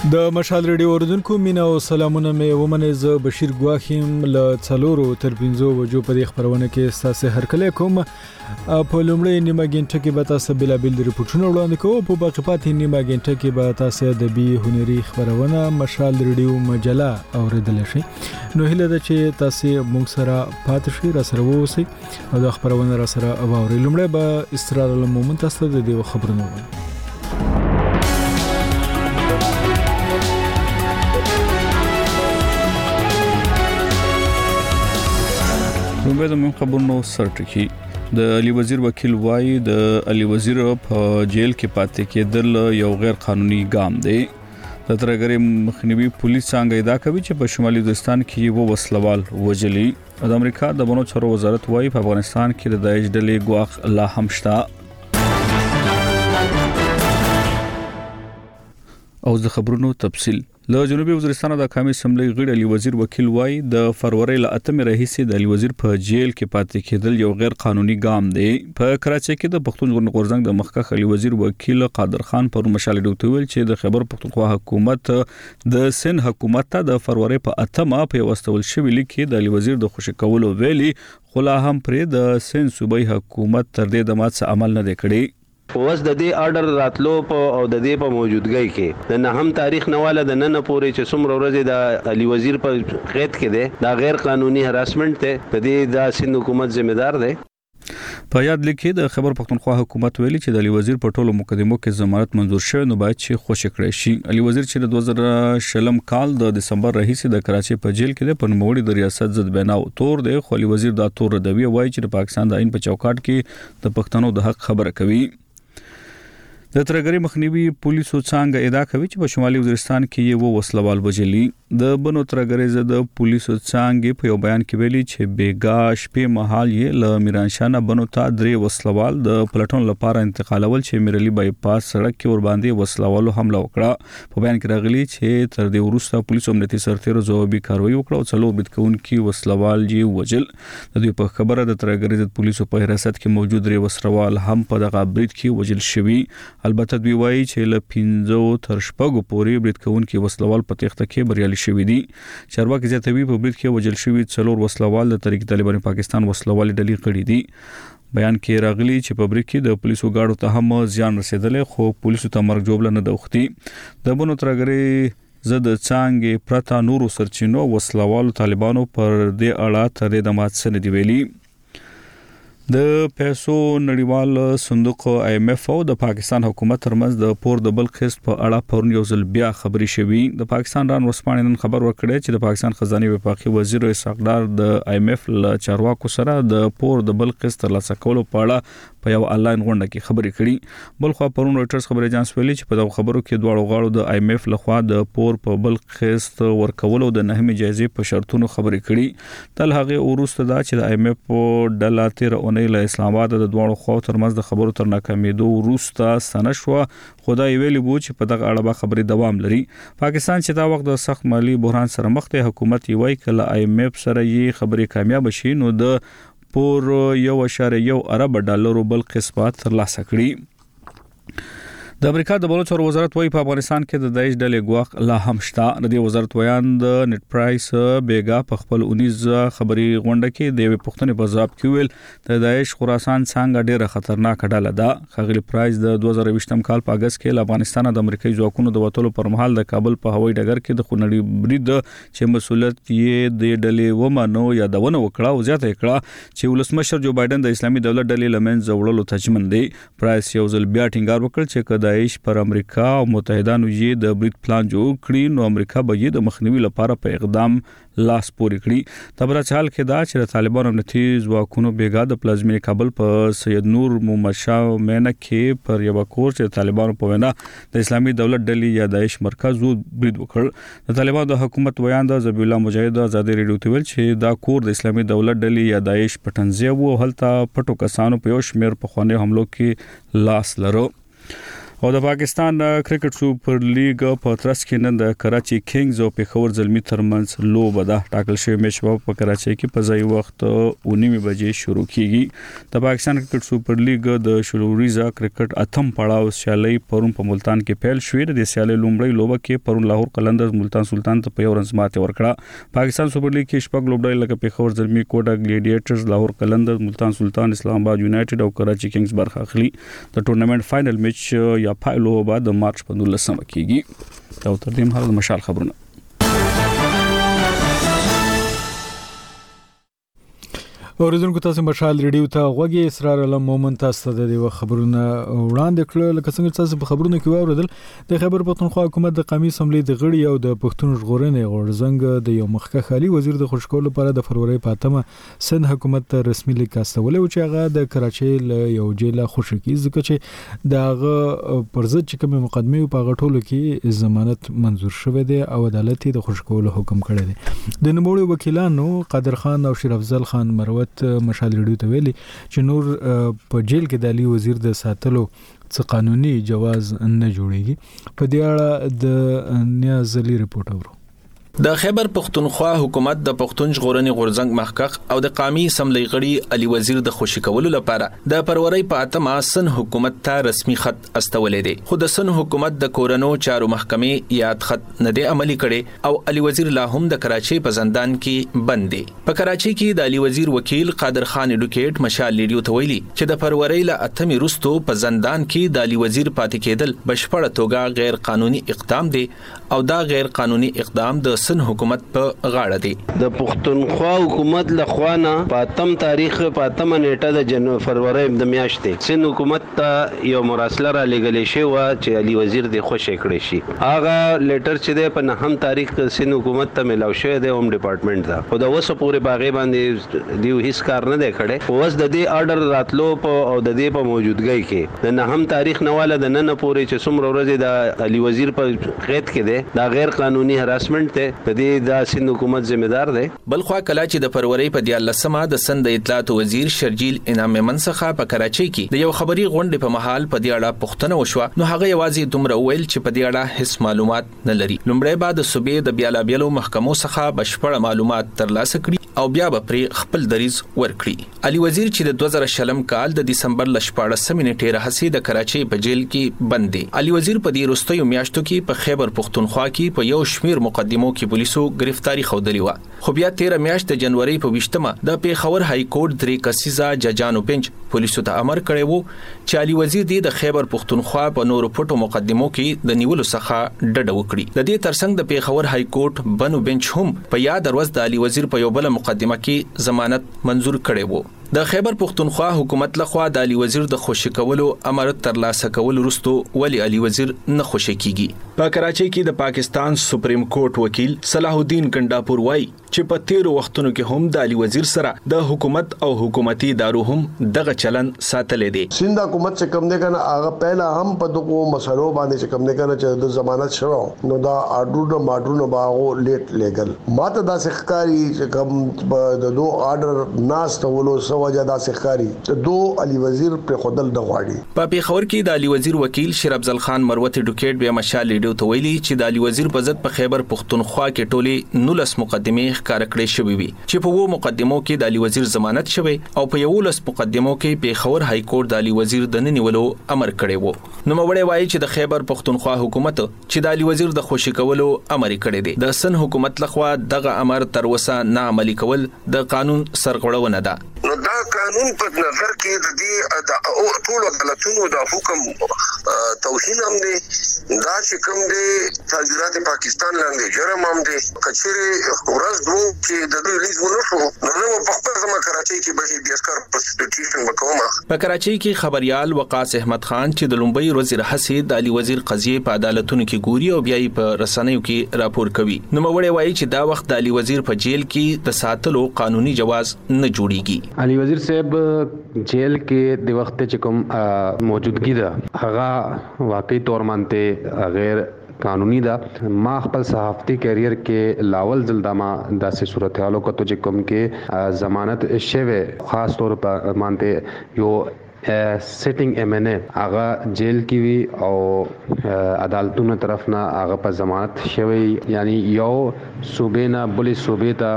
د مشال ریډیو اوردونکو مینا او سلامونه مې ومنه ز بشیر ګواخیم ل څلورو تر 5 بجو په خبرونه کې تاسو هر کله کوم په لومړی نیمه غنټه کې به تاسو بلابل ریپورتونه وړاندې کوو په باقی پاتې نیمه غنټه کې به تاسو د بي هنري خبرونه مشال ریډیو مجله اوریدل شي نو هله د چې تاسو مونږ سره پاتې شئ را سره ووسی او د خبرونه را سره اوري لومړی به استرار المومن تاسو د دې خبرونه وړاندې رومبه د من خبرونو سرټکی د علي وزیر وکیل وای د علي وزیر په جیل کې پاتې کېدل یو غیر قانوني ګام دی د ترګری مخنیوي پولیس څنګه ادعا کوي چې په شمالي وزیرستان کې وو وسلوال وجلی د امریکا د بنو چارو وزارت وای په افغانستان کې د داعش ډلې ګواخ لا هم شته او د خبرونو تفصیل له جنوبي وزیرستان د قومي اسمبلی غړي علي وزیر وکیل وای د فروری ل 8 رئیس د علي وزیر په جیل کې پاتې کېدل یو غیر قانوني ګام دی په کراچۍ کې د پښتون غورځنګ د مخکښ علي وزیر وکیل قادر خان پر مشال ډوټ ویل چې د خیبر پښتونخوا حکومت د سن حکومت ته د فروری په 8 په واستول شوی لیکي د علي وزیر د خوشی کولو ویلي خو لا هم پر د سن صوبای حکومت تر دې د مات عمل نه کړي اوس د دې آرډر راتلو په او د دې په موجودګۍ کې د نهم تاریخ نواله د نن پورې چې څومره ورځې د علي وزیر په قید کې ده دا غیر قانوني هراسمنت ته د دې د سند حکومت ذمہ دار ده په یاد لیکي د خبر پښتونخوا حکومت ویلي چې د علي وزیر په ټولو مقدمو کې ضمانت منزور شوی نو باید چې خوشی کړی شي علي وزیر چې د 2000 کال د دسمبر رئیس د کراچۍ په جیل کې د پنموړي د ریاست ضد بناو تور دی خو علي وزیر دا تور ردوي وایي چې د پاکستان د عین په چوکاټ کې د پښتنو د حق خبره کوي د ترګری مخنیوي پولیسو څنګه ادعا کوي چې په شمالي وزیرستان کې یو وسلوال وجلی د بنو ترګری زده پولیسو څنګه په یو بیان کې ویلي چې بیګا شپې مهال یې ل میرانشانه بنو ته درې وسلوال د پلټون لپاره انتقالول چې میرلی بای پاس سړک کې ور باندې وسلوالو حمله وکړه په بیان کې راغلي چې تر دې وروسته پولیسو امنیتي سرتیرو ځوابي کاروي وکړه او څلور بدکونکي وسلوال یې وجل د دوی په خبره د ترګری زده پولیسو په حراست کې موجود درې وسلوال هم په دغه برید کې وجل شوي البته دوی وایي چې ل 15 تر 6 پورې برید کوونکي وسلوال په تخته کې بریالي شوي دي چارواکي زیاتوي په برید کې وجل شوي څلور وسلوال د تحریک طالبان پاکستان وسلوال ډلې کړي دي بیان کې راغلي چې په برید کې د پولیسو ګاډو ته هم زیان رسیدلې خو پولیسو ته مرګ جوړل نه دوختي د بنو ترګری زد څنګه پرتا نورو سرچینو وسلوال طالبانو پر دې اړه تر د مات سن دی ویلي د پیسو نړیوال صندوق IMF او د پاکستان حکومت ترمنځ د پور د بل قسط په اړه پرون یو ځل بیا خبري شوې د پاکستان ران ورسپانې نن خبر ورکړی چې د پاکستان خزانه وفاقي وزیر اسحاق ډار د IMF ل چارواکو سره د پور د بل قسط ترلاسه کولو په اړه په یو آنلاین غونډه کې خبري کړي بل خو پرون رويټرز خبري اژانس ویلي چې په دغه خبرو کې دواړو غاړو د IMF لخوا د پور په بل قسط ورکولو د نهمه جایزې په شرطونو خبري کړي تل هغه ورسته دا چې د IMF په ډله 13 له اسلام آباد د دوړو خو ترمنځ د خبرو تر ناکامېدو وروسته سنشوا خدای ویلي بو چې په دغه اړه به خبري دوام لري پاکستان چې دا وخت د سخت مالی بحران سره مخ دی حکومت یې وایي کله IMF سره یې خبري کامیاب شي نو د پور 1.1 ارب ډالر بل قسمت ترلاسه کړي د امریکا د بلوچ وزارت وایي په افغانستان کې د داعش ډلې ګواخ لا هم شته د دې وزارت ویان د نت پرایس بیګا په خپل 19 خبري غونډه کې د پښتنې په ځواب کې ویل د داعش خراسان څنګه ډیره خطرناک ډله ده خغلی پرایس د 2020 کال په اگست کې له افغانستان د امریکایي ځواکونو د وټولو پر مهال د کابل په هوایي ډګر کې د خونړي برید چې مسولیت یې د ډلې ومنو یادونه وکړه او زیاته کړه چې ولسمشر جو بایدن د اسلامي دولت ډلې لمنځه وړلو تجمن دی پرایس یو ځل بیا ټینګار وکړ چې داعش پر امریکا او متحدانو یې د برید پلان جوړ کړی نو امریکا به یې د مخنیوي لپاره په اقدام لاس پورې کړی تبرچال کې دا چې طالبان امنیتي ځواکونو بیګا د پلازمینې کابل په سید نور مومشا مینه کې پر یو کور چې طالبانو په وینا د اسلامي دولت ډلې یا داعش مرکز برید وکړ د طالبانو د حکومت ویان د ذبیح الله مجاهد آزادي ریډیو ته ویل چې دا کور د اسلامي دولت ډلې یا داعش پټنځي وو هلته پټو کسانو په یو شمیر په خواني حملو کې لاس لرو او د پاکستان کرکټ سوپر لیګ په ترڅ کې نن د کراچي کینګز او پېښور زلمی ترمنځ لوبه ده. ټاکل شوی میچ په کراچي کې په ځای وخت 9:30 بجې شروع کیږي. د پاکستان کرکټ سوپر لیګ د شلوریزا کرکټ اتم پړاو سیالي پرون په ملتان کې پیل شوې. د سیالي لومړی لوبه کې پرون لاهور قلندرز ملتان سلطان ته په یو رنز ماته ورکړه. پاکستان سوپر لیګ کې شپږ لوبډای لکه پېښور زلمی کوټا ګلیډیټرز لاهور قلندرز ملتان سلطان اسلام آباد یونایټډ او کراچي کینګز برخه اخلي. د ټورنمنت فائنل میچ یا پایلو بعد د مارچ په 19 کېږي. او تر دې مهال مشال خبرونه. اوریدونکو تاسو مشال ریډیو ته غوږی اسرار علم مومن تاسو ته د خبرونه وړاندې کړل. لکه څنګه تاسو په خبرونه کې واوریدل د خیبر پختونخوا حکومت د قومي اسمبلی د غړي او د پښتون ژغورنې غورځنګ د یو مخکښ خالي وزیر د خوشکول لپاره د فروری په اتمه سند حکومت ته رسمي لیک استولې او چې هغه د کراچۍ له یو جیل خوشی کی ځکه چې دغه پرځد چې کوم مقدمه په غټولو کې ضمانت منزور شوه دی او عدالت د خوشکول حکم کړی دی. د نوموړي وکیلانو قادر خان او شیر افضل خان مروت مشال ریډیو ته ویلي چې نور په جیل کې د علي وزیر د ساتلو څه قانوني جواز نه جوړیږي. په دې اړه د نیاز علي رپورټ اورو. د خیبر پختونخوا حکومت د پښتون ژغورنې غورځنګ محقق او د قومي اسمبلی غړي علي وزیر د خوشی کولو لپاره د فروری په اتمه سن حکومت ته رسمي خط استولې دي. خو د سن حکومت د کورونو چارو محکمې یاد خط نه دی عملی کړي او علي وزیر لا هم د کراچۍ په زندان کې بند دي. په کراچۍ کې د علي وزیر وکیل قادر خان اډوکیټ مشال ریډیو ته ویلي چې د فروری له اتمې وروسته په زندان کې د علي وزیر پاتې کېدل بشپړه توګه غیر قانوني اقدام دی او دا غیر قانوني اقدام د سن حکومت په غاړه دی. د پښتونخوا حکومت له خوانه په اتم تاریخ په اتمه نیټه د فروری د میاشتې سن حکومت ته یو مراسله را لګلې شوی و چې علي وزیر د خوشی کړی شي. هغه لیټر چې د په 9 تاریخ سن حکومت ته ملاو شوی د ہوم ډپارټمنټ ته او د وسه پورې باغې باندې دیو هیڅ کار نه دی کړی. اوس د دې آرډر راتلو په او د دې په موجودګۍ کې د 9 تاریخ نواله د نن پورې چې څومره ورځې د علي وزیر په قید کې دی دا غیر قانوني هراسمنت دی. د دې د سند حکومت ذمہ دار دی. بلخوا کلا چې د فروری په 13مه د سند اطلاعات وزیر شرجیل انعام منصخه په کراچۍ کې د یو خبري غونډې په محل په دې اړه پوښتنه وشوه نو هغه یوازې دومره ویل چې په دې اړه هیڅ معلومات نه لري. لومړی بعد صوبې د بیلابیلو محکمو څخه بشپړ معلومات ترلاسه کړي او بیا به پرې خپل دریز ورکړي. علي وزیر چې د 2000 کال د دسمبر 14 نیټې راهسي د کراچۍ په جیل کې بند دی. علي وزیر په دې وروستیو میاشتو کې په خیبر پختونخوا کې په یو شمیر مقدمو کې پولیسو گرفتاری خوندلی و. خو بیا 13 میاشت د جنوري په 20مه د پیښور های کورټ درې کسیزه ججانو بنچ پولیسو ته امر کړی وو چې علي وزیر د خیبر پختونخوا په نورو پټو مقدمو کې د نیولو څخه ډډه وکړي. د دې ترڅنګ د پیښور های کورټ بنو بنچ هم په یاد ورځ د علي وزیر په یو بل مقدمه کې ضمانت منزور کړی وو. د خیبر پختونخوا حکومت لخوا د علي وزیر د خوشی کولو امر ترلاسه کول وروسته ولی علي وزیر نه خوشی کیږي. په کراچۍ کې د پاکستان سپریم کورټ وکیل صلاح الدین ګنڈاپور وایي چې په 13 وختونو کې هم د علي وزیر سره د حکومت او حکومتي ادارو هم دغه چلن ساتلې دي. سند حکومت چې کوم نه کنه هغه پهلا هم په دغه مسلو باندې چې کوم نه کنه چې د ضمانت شوه نو دا آرډر ماډرونو باغو لیټ لیګل ماته دا سخکاری چې کوم د دوه آرډر ناس ته ولو وجه دا سخکاری دو علي وزیر پر خودل د غواړي. په پیښور کې د علي وزیر وکیل شیر افضل خان مروت اډوکیټ بیا مشال ریډیو ته ویلي چې د علي وزیر په ضد په خیبر پختونخوا کې ټولي 19 مقدمې ښکار کړې شوې وي چې په وو مقدمو کې د علي وزیر ضمانت شوی او په 11 مقدمو کې پیښور های کورټ د علي وزیر د ننیولو امر کړی وو. نو موړی وایي چې د خیبر پختونخوا حکومت چې د علي وزیر د خوشی کولو امر کړی دی د سن حکومت لخوا دغه امر تر اوسه نه عملي کول د قانون سرغړونه ده. نو دا قانون په نظر کې د دې ټول عدالتونو د حکم توهین هم دی دا چې کوم دی تاجرات پاکستان لاندې جرم هم دی کچېره ورځ دوه چې د دوی ریلیز ونشو نو په خپل ځما کراچۍ کې به د اسکار پروسټیټیوشن وکوم. په کراچۍ کې خبريال وقاص احمد خان چې د لومبۍ ورځ راهسي د علي وزیر قضیه په عدالتونو کې ګوري او بیا په رسنیو کې راپور کوي نو موړی وایي چې دا وخت د علي وزیر په جیل کې د ساتلو قانوني جواز نه جوړیږي. علي وزیر صاحب جیل کې د وخت چې کوم موجودګي ده هغه واقعي تور مانته غیر قانوني ده. ما خپل صحافتی کیریئر کې لاول ځلدما داسې صورتحالو کو ته چې کوم کې ضمانت شوه خاص طور په مانته یو سیټینګ MNA هغه جیل کې وی او عدالتونو طرف نه هغه په ضمانت شوی، یعنی یو صوبې نه بلې صوبې ته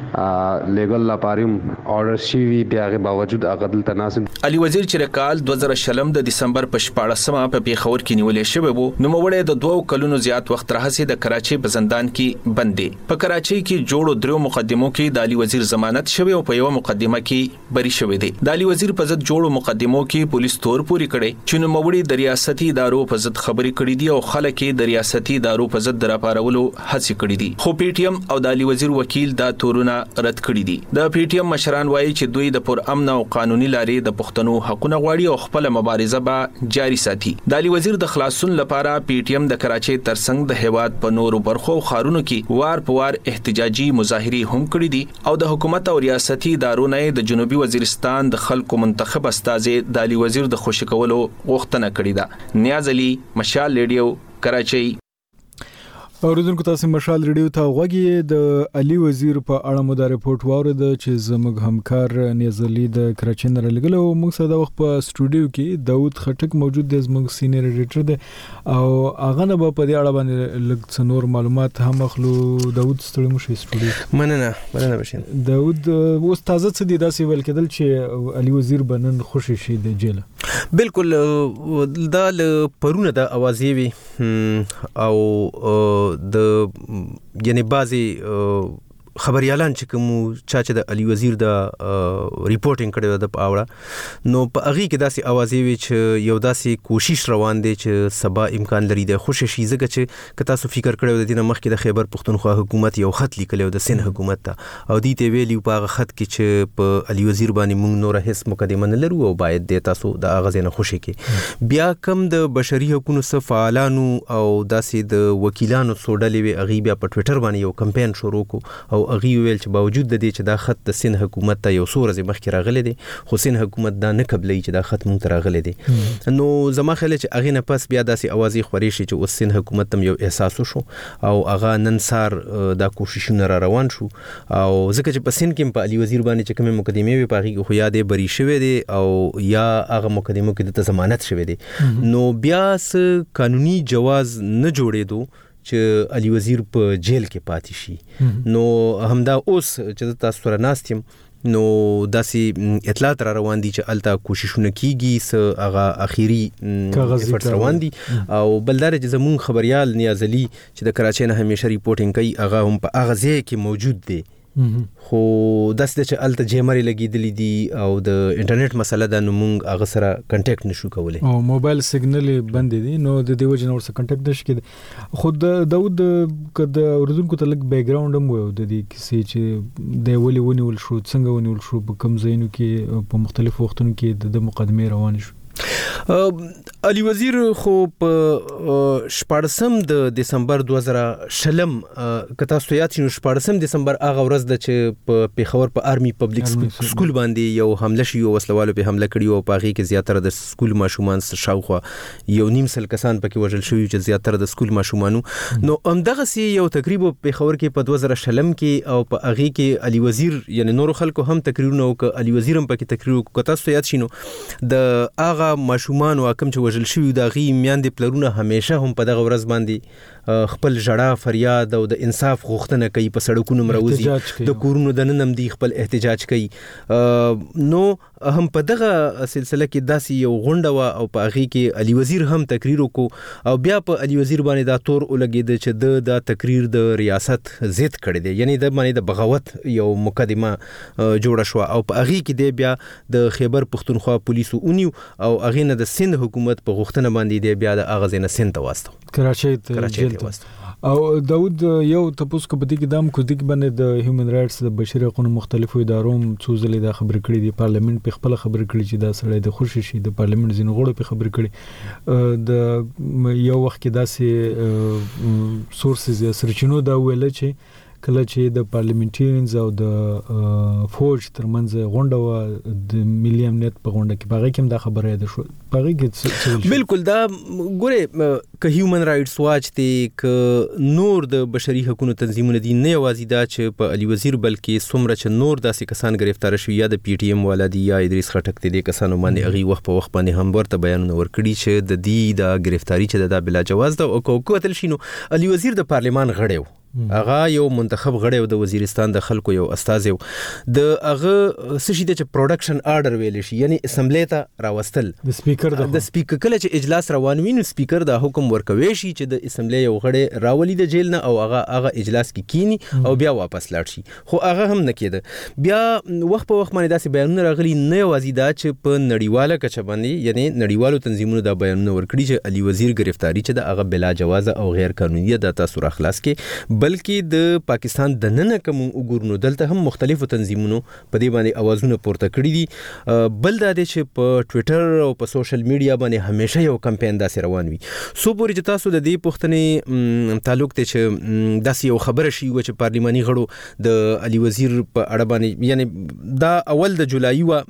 لیګل لاپاریم آرډر شوی، بیا غي باوجود هغه دلته ناسب. علي وزیر چې کال 2000 د دسمبر په 14مه په پیښور کې نیولې شوی وو، نو موړې د 2 کلونو زیات وخت راهسي د کراچي په زندان کې بندي. په کراچي کې جوړو 3 مقدمو کې د علي وزیر ضمانت شوی او په یو مقدمه کې بری شوی دی. د علي وزیر په ضد جوړو مقدمو کې پولیس تور پوری کړي چې نو موړې د ریاستي ادارو په ضد خبري کړې دي او خلک د ریاستي ادارو په ضد راپارولو هڅه کړې دي. خو پی ټی ایم او د علي وزیر وکیل دا تورونه رد کړی دي. د پی ټی ایم مشران وایي چې دوی د پر امن او قانوني لارې د پښتنو حقونه غواړي او خپل مبارزه به جاری ساتي. د علي وزیر د خلاصون لپاره پی ټی ایم د کراچي ترڅنګ د هیواد په نورو برخو خارونو کې وار په وار احتجاجي مظاهري هم کړې دي او د حکومت او ریاستي ادارو نه د جنوبي وزیرستان د خلکو منتخب استازي د علي وزیر د خوشی کولو غوښتنه کړې ده. نیاز علي، مشال ریډیو، کراچي. اوریدونکو تاسو مشال ریډیو ته غوږی د علي وزیر په اړه مو دا رپورت واورید چې زموږ همکار نیاز علي د کراچي نه لګل او موږ سره د وخت په سټوډیو کې داود خټک موجود دی، زموږ سینیئر ایډیټر دی او هغه نه په دې اړه باندې لږ څنور معلومات هم اخلو. داود ستړي مو شي سټوډیو. مننه بشین. داود اوس تازه څه دی داسې ویل کېدل چې علي وزیر بنن خوشی شي د جیل؟ بالکل دا پرونه د اوازې وی او د یعنی بعضی خبريالان چې کوم چې د علي وزیر د ریپورټینګ کړي د پاوړه نو په اغي کې داسې اوازې وی چې یو داسې کوشش روان دي چې سبا امکان لري د خوشی شي زګه چې کتا سو فکر کړو د دینه مخ کې د خیبر پختونخوا حکومت یو خط لیکلو د سند حکومت ته او دې ته ویلی په خط کې چې په علي وزیر باندې موږ نور هیڅ مقدمه نه لرو او باید د تاسو د اغاز نه خوشی کې بیا کم د بشري حقوقو فعالانو او داسې د وکیلانو سوډلې وی اغي بیا په ټوئیټر باندې یو کمپاین شروع کو او اغي ویل چې باوجود د دې چې دا خط د سند حکومت ته یو سورز مخکې راغلی دی خو سند حکومت دا نه قبلې چې دا خط مونږ ته راغلی دی نو زما خیال چې اغه نه پس بیا داسې اوازې خوري شي چې اوس سند حکومت تم یو احساس وشو او اغه نن سار دا کوششونه را روان شو او ځکه چې په سند کې په علي وزیر باندې چې کومه مقدمه وي پاغي خو یادې بری شوی دی او یا هغه مقدمه کې د ضمانت شوی دی نو بیا قانوني جواز نه جوړېدو چې علي وزیر په جیل کې پاتې شي نو همدا اوس چې تاسو سره ناستم نو داسې اطلاعات را روان دي چې الته کوششونه کیږي هغه اخیری افرټ روان دي او بلدار چې زمون خبريال نیاز علي چې د کراچۍ نه همیشه ریپورټینګ کوي هغه هم په هغه ځای کې موجود دی خو داسې چې الته جیمري لګیدلې دي او د انټرنیټ مسله ده نو موږ هغه سره کنټیکټ نشو کولای او موبایل سیګنل بند دي نو د دې وجه نور سره کنټیکټ نشي کېد. خود داود کده اوریدونکو ته لګ بیک ګراوند هم وو د دې کیسې چې د ولې ونیول شو څنګه ونیول شو په کوم ځایونو کې په مختلفو وختونو کې د مقدمه روان شو. علي وزیر خو په 14 د دسمبر 2020 کتا سویات شنو 14 دسمبر هغه ورځ د چې په پیښور په آرمي پبلک سکول باندې یو حمله شي او وسلوالو په حمله کړی او پاغي کې زیاتره د سکول ماشومان شاوخوا یو نیم سل کسان پکې وژل شوی چې زیاتره د سکول ماشومانو نو همدغه سي یو تقریبا پیښور کې په 2020 کې او په اغي کې علي وزیر یعنی نور خلکو هم تقریرونه او علي وزیر هم پکې تقریر کتا سویات شنو د اغه ماشومان او کم چې وژل شوی د غي میاندې پلرونه همیشه هم په دغه ورځ باندې خپل جړه فریاد او د انصاف غوښتنه کوي په سړکونو مروزي د کورونو د ننم دی خپل احتجاج کوي نو هم په دغه سلسله کې داسې یو غونډه او په اغي کې علي وزیر هم تقریر وکړو او بیا په علي وزیر باندې دا تور ولګید چې د تقریر د ریاست ضد کړی دی یعنی د باندې د بغاوت یو مقدمه جوړه شو او په اغي کې دی بیا د خیبر پختونخوا پولیسو اونیو او اغي نه د سند حکومت په غوښتنه باندې دی بیا د اغاز نه سند واسطه کراچۍ او داود یو تاسو کو بدی کې دام کو دګ باندې د هیومن رائټس د بشري حقوقو مختلفو ادارو څو ځلې دا خبر کړې دي پارلیمنت په خپل خبر کړی چې دا سړی د خوشي شي د پارلیمنت زینو غړو په خبر کړی د یو وخت کې داسې سورسز یا سرچینو دا ویل چې کله چې د پارلیمنټریانز او د فوج ترمنځ غونډه و د ملي امنیت په غونډه کې باغې کوم دا خبره ده شو باغې کې بالکل دا ګوره که هیومن رائټس واچ دی که نور د بشري حقوقو تنظیمونه دي نه یوازې دا چې په علي وزیر بلکې څومره چې نور داسې کسان گرفتار شوي یا د پی ټی ایم والا دي یا ادریس خټک دي کسانو باندې هغه وخت په وخت باندې هم ورته بیانونه ورکړي چې د دې د گرفتاری چې د بلا جواز ده او کوکوتل شینو علي وزیر د پارلیمان غړی و هغه یو منتخب غړی و د وزیرستان د خلکو یو استازی و د هغه څه شي چې پروډکشن آرډر ویل شي یعنی اسمبلی ته راوستل د سپیکر کله چې اجلاس روان وي نو سپیکر د حکم ورکوي شي چې د اسمبلی یو غړی راولي د جیل نه او هغه اجلاس کې کینی او بیا واپس لاړ شي خو هغه هم نه کېده بیا وخت په وخت باندې داسې بیانونه راغلي نه یوازې دا چې په نړیواله کچه باندې یعنی نړیوالو تنظیمونو دا بیانونه ورکړي چې علي وزیر گرفتاری چې د هغه بلا جوازه او غیر قانوني ده تاسو را خلاص کې بلکې د پاکستان د نن کوم وګورنو دلته هم مختلفو تنظیمونو په دې باندې اوازونه پورته کړي دي بل دا دی چې په ټوئیټر او په سوشل میډیا باندې همیشه یو کمپاین داسې روان وي سو پورې چې تاسو د دې پوښتنې تعلق ته چې داسې یو خبره شي و چې پارلیماني غړو د علي وزیر په اړه باندې یعنی دا اول د جولای و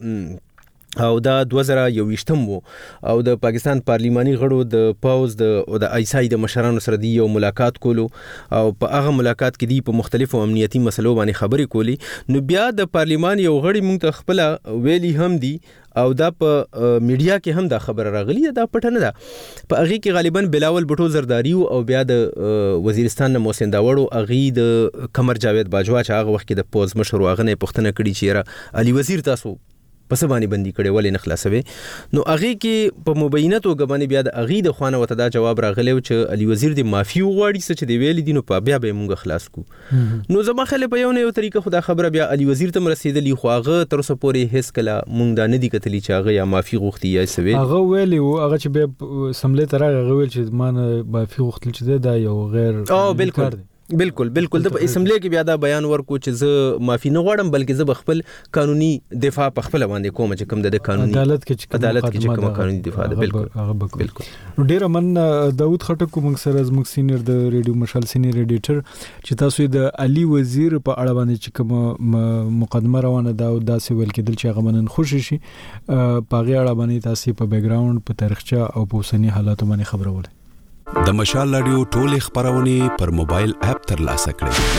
او دا 2021 وو او د پاکستان پارلیماني غړو د پاوز د ایسای د مشرانو سره دی یو ملاقات کولو او په هغه ملاقات کې دی په مختلفو امنیتي مسلو باندې خبرې کولی نو بیا د پارلیمان یو غړي مونږ ته خپل ویلي هم دی او دا په میډیا کې هم دا خبر راغلی دا پټه نه ده په هغه کې غالبا بلاول بټو زرداری او بیا د وزیرستان محسن داوړو هغه د قمر جاوید باجوا چې هغه وخت کې د پوز مشر واغه نه پښتنه کړي چې علي وزیر تاسو پس باندې بندي کړي ولې نه خلاصوي نو هغه کې په مبینه توګه باندې بیا د هغه د خوانه وته دا جواب راغلی چې علي وزیر د معافي وغواړي چې دی ویل دي نو په بیا به مونږ خلاص کو نو زما خلک په یو نه یو طریقه خدا خبره بیا علي وزیر ته رسیدلی خو هغه تر اوسه پورې هیڅ کله مونږ دا نه دی کتلی چې هغه یا معافي غوښتي یا سوي هغه ویلی او هغه چې به سملې تر هغه ویل چې مان معافي غوښتل چې دا یو غیر بالکل د اسمبلی کې بیا دا بیان ورکو چې زه معافي نه غواړم بلکې زه خپل قانوني دفاع په خپل باندې کوم چې کوم د قانوني عدالت کې کوم قانوني دفاع ده بالکل نو ډیر من داوود خټک کوم سره زموږ سینیئر د ریډیو مشال سینیئر ایډیټر چې تاسو د علي وزیر په اړه باندې چې کوم مقدمه روانه ده او داسې ویل کېدل چې هغه منن خوشی شي په هغه اړه باندې تاسو په بیک گراوند په تاریخچه او په اوسنی حالاتو باندې خبرول د مشال رادیو ټولې خبرونه پر موبایل اپ ترلاسه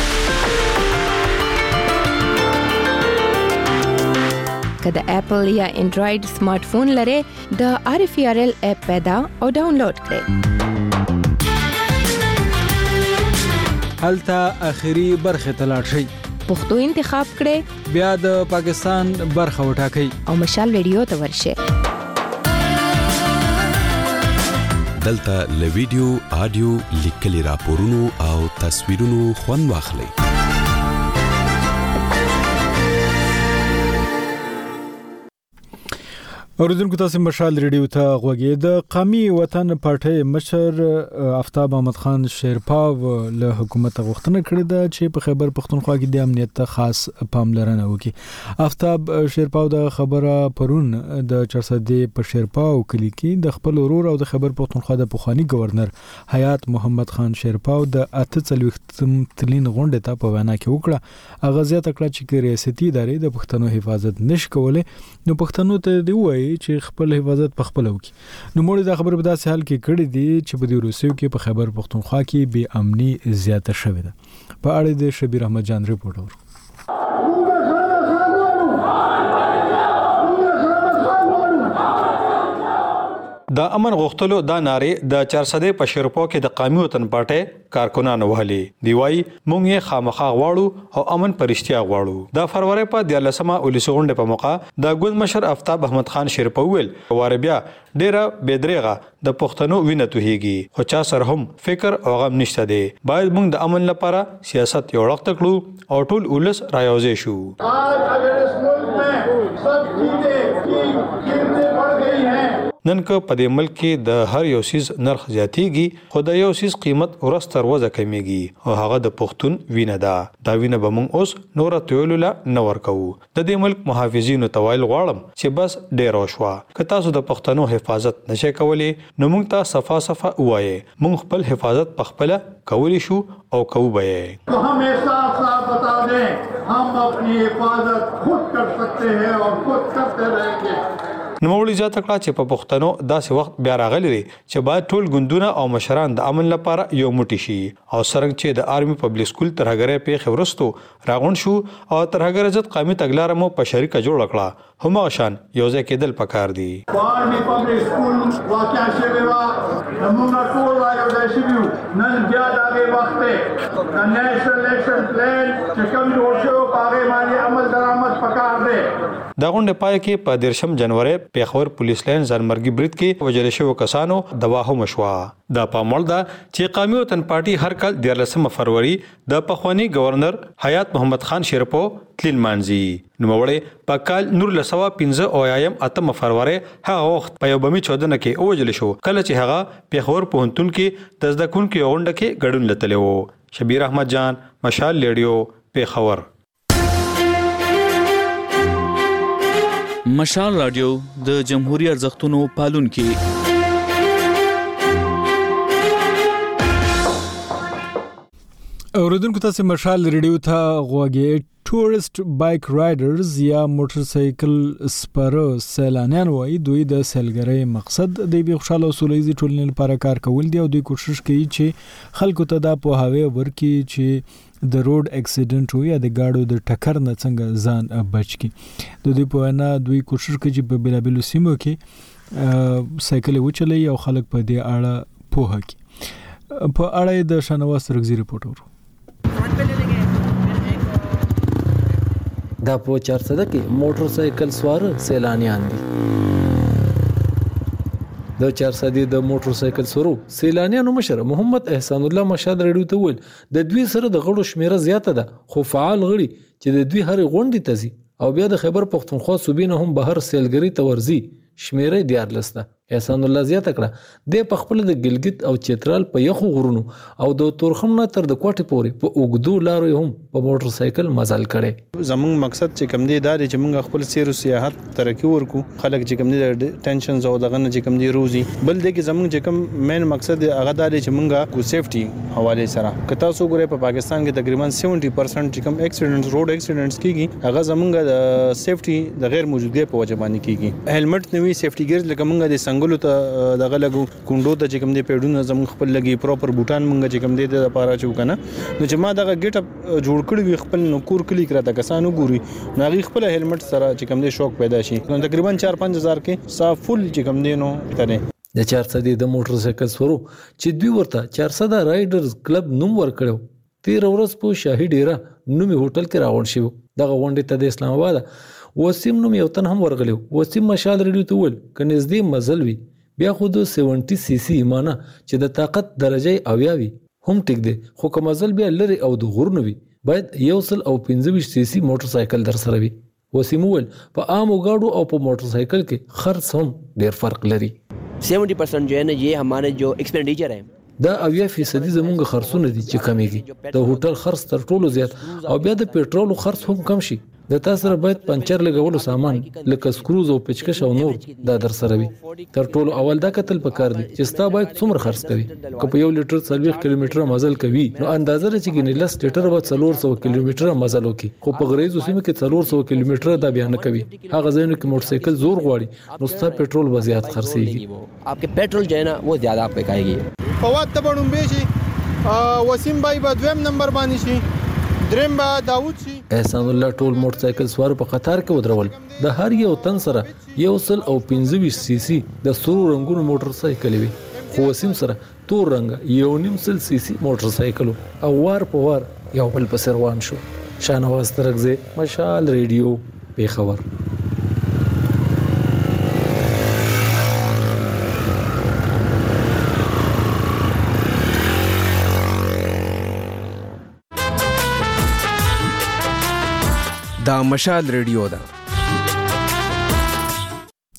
کړئ که د اپل یا انډراید سمارټ فون لرئ د RFRL اپ پیدا او ډاونلوډ کړئ هلته اخیری برخه تلاړ شئ پښتو انتخاب کړئ بیا د پاکستان برخه وټاکئ او مشال ریډیو ته ورشئ دلته له ویډیو آډیو لیکلي راپورونو او تصویرونو خوند واخلئ اوریدونکو تاسو مشال ریډیو ته غوږی د قومي وطن پارټي مشر آفتاب احمد خان شیرپاو له حکومت غوښتنه کړې ده چې په خیبر پختونخوا کې د امنیت ته خاص پاملرنه وکړي آفتاب شیرپاو د خبره پرون د 400 په شیرپاو کلی کې د خپل ورور او د خیبر پختونخوا د پخوانی گورنر حیات محمد خان شیرپاو د 48 تلین غونډه ته په وینا کې وکړه اغه زیاته کړه چې ریاستي ادارې د پښتنو حفاظت نش کولای نو پښتنو ته دی وایي چې خپل حفاظت په خپل وکړي نو موږ دا خبر په داسې حال کې کړې دي چې په دې روسیو کې په خیبر پختونخوا کې بې امني زیاته شوې ده په اړه د شبیر احمد جان ریپورت ورکړو د امن غوښتلو دا ناره د 400 په شیرپو کې د قومي وطن پارټي کارکونانو وهلي دی وای مونږ یې خامخا غواړو او امن پرشتیا غواړو د فروری په 13مه اولسي غونډه په موقع د ګوند مشر آفتاب احمد خان شیرپو ویل واربیا ډیره بيدریغه د پښتنو وینه توهيږي خو چا سره هم فکر او غم نشته دی باید مونږ د امن لپاره سیاست یو وخت کړو او ټول ولس رايوځي شو आज अगर इस मुल्क में सब चीजें गिरते पड़ गई हैं نن که په دې ملک کې د هر یو سیس نرخ زیاتیږي خو د یو سیس قیمت ورځ تر ورځې کمیږي او هغه د پښتون وینه ده دا وینه به موږ اوس نور تویلو لا نه ورکو د دې ملک محافظینو توایل غواړم چې بس ډیر وشوا که تاسو د پښتنو حفاظت نشئ کولی نو موږ ته صفه وایي موږ خپل حفاظت په خپل کولی شو او کوو به تو هم ایسا صاحب بتا دیں हम अपनी हिफाजत खुद कर सकते हैं और खुद करते रहेंगे। نوموړي زیاته کړه چې په پښتنو داسې وخت بیا راغلی دی چې باید ټول ګوندونه او مشران د امن لپاره یو موټی شي او څنګه چې د آرمي پبلک سکول ترهګرې پیښې ورستو راغون شو او ترهګر عزت قومي تګلارې مو په شریکه جوړ کړه هم شان یو ځای کېدل پکار دي. آرمي پبلک سکول واقع شوی و موږ ټول یو ځای شوو نن بیا د هغې وخت دی د نیشنل اکشن پلان چې کوم جوړ شو په هغې باندې عمل درآمد پکار دی. دا غونډه پای کې په 13 جنوري پیښور پولیس لاین ځانمرګي برید کې وژل شوی کسانو دوا هم شوا. دا پاموړ ده چې قومي وطن پارټي هر کال 13 فروری د پخوانی گورنر حیات محمد خان شیرپو تلین مانځي. نوموړی په کال 1915 او ایم 8 فروری هغه وخت په یو بمی چودنه کې وژل شو کله چې هغه پیښور پوهنتون کې د زده کوونکو غونډه کې ګډون لته و. شبیر احمد جان، مشال ریډیو، پیښور. مشال رادیو د جمهوریت ارزښتونو پالونکي. اوریدونکو تاسو مشال ریډیو ته غوږی. ټورست بایک رایډرز یا موټر سایکل سپاره سیلانیان وایي دوی د سیلګرۍ مقصد د بي خوشاله سولېزي ټولنې لپاره کار کول دي او دوی کوشش کوي چې خلکو ته دا پوهاوی ورکړي چې د روډ اکسیډنټ یا د گاډو د ټکر نه څنګه ځان بچ کی. د دې په وینا دوی کوشش کوي چې په بلابلو سیمو کې سایکل وچلي او خلک په دې اړه پوهه کی. په اړه د شنواز رغزي رپورټ ورو. دا په 400 کې موټر سایکل سوار سیلانیان دي. د 400 د موټر سایکل سورو سیلانیانو مشر محمد احسان الله مشاد رډیو ته ویل د دوی سره د غړو شمیره زیاته ده خو فعال غړي چې د دوی هر غونډې ته ځي او بیا د خیبر پختونخوا صوبې نه هم بهر سیلګری ته ورځي شمیره 14 ده. احسان الله زیاته کړه د پخپل د ګلګت او چترال په یخو غرونو او د تورخم نه تر د کوټې پورې په اوګدو لارو هم په موټر سایکل مزل کړي. زموږ مقصد چې کوم دی دا چې موږ خپل سیر او سیاحت ترقی ورکو خلک چې کوم دی د ټینشنز او دغه نه چې کوم دی روزي بل دی کې زموږ چې کوم مین مقصد هغه دا چې موږ کو سیفټي حواله سره که تاسو ګورئ په پاکستان کې تقریبا 70% چې کوم اکسیډنټس روډ اکسیډنټس کیږي هغه زموږ د سیفټي د غیر موجودګۍ په وجه باندې کیږي. هیلمټ نوی سیفټي ګیرز لکه موږ د سنگلو ته دغه لګو کونډو ته چې کوم دی پیډونه زموږ خپل لګي پراپر بوټان مونږ چې کوم دی د لپاره چو کنه نو چې ما دغه ګیټ اپ جوړ کړی خپل نو کور کلی کړه تا کسانو ګوري ناغي خپل هیلمټ سره چې کوم دی شوق پیدا شي نو تقریبا 4-5000 کې صاف فل چې کوم دی نو کنه د 400 د موټر سایکل سورو چې دوی ورته 400 رایډرز کلب نوم ورکړو 13 ورځ په شاهي ډیره نومي هوټل کې راوړل شو. دغه غونډه ته د اسلام آباد وسیم نوم یو تن هم ورغلو. وسیم مشال ریډیو ته ول کنيز دی مزل وی بیا خو د 70 سی سی ایمانه چې د طاقت درجه اویاوي هم ټیک دی خو کوم مزل بیا لري او د غورنو وی باید 125 سی سی موټر سایکل در سره وي. وسیم ول په عامو گاډو او په موټر سایکل کې خرڅ هم ډیر فرق لري. 70% جو ہے نا یہ ہمارے جو ایکسپینڈیچر ہے دا 80% زمونږ خرڅونه دي چې کمیږي. د هوټل خرڅ تر ټولو زیات او بیا د پېټرول خرڅ هم کم شي. د تاسو سره باید پنچر لګولو سامان لکه سکروز او پچکش او نور دا در سره وي. تر ټولو اول دا کتل پکار دي چې ستا باید څومره خرڅ کوي. که په 1 لیټر 40 کیلومتر مزل کوي نو اندازه لري چې ګنې لس لیټر به 400 کیلومتر مزل وکړي خو په غریزو سیمه کې 400 کیلومتر دا بیان کوي. هغه ځینو کې موټر سایکل زور غواړي نو ستا پېټرول به زیات خرڅيږي. آپ کے پیٹرول جو ہے نا وہ زیادہ آپ پہ کھائے گی. فواد تبړم به شي وسیم بای په دویم نمبر باندې شي دریم با داوود شي. احسان الله ټول موټر سایکل سوار په قطار کې ودرول. د هر یو تن سره 125 سی سی د سرو رنگونو موټر سایکل وي خو وسیم سره تور رنگ 1.5 سی سی موټر سایکل او وار په وار یو بل په روان شو. شانواز ترغزه مشال ریډیو پیښور. دا مشال ریډیو ده.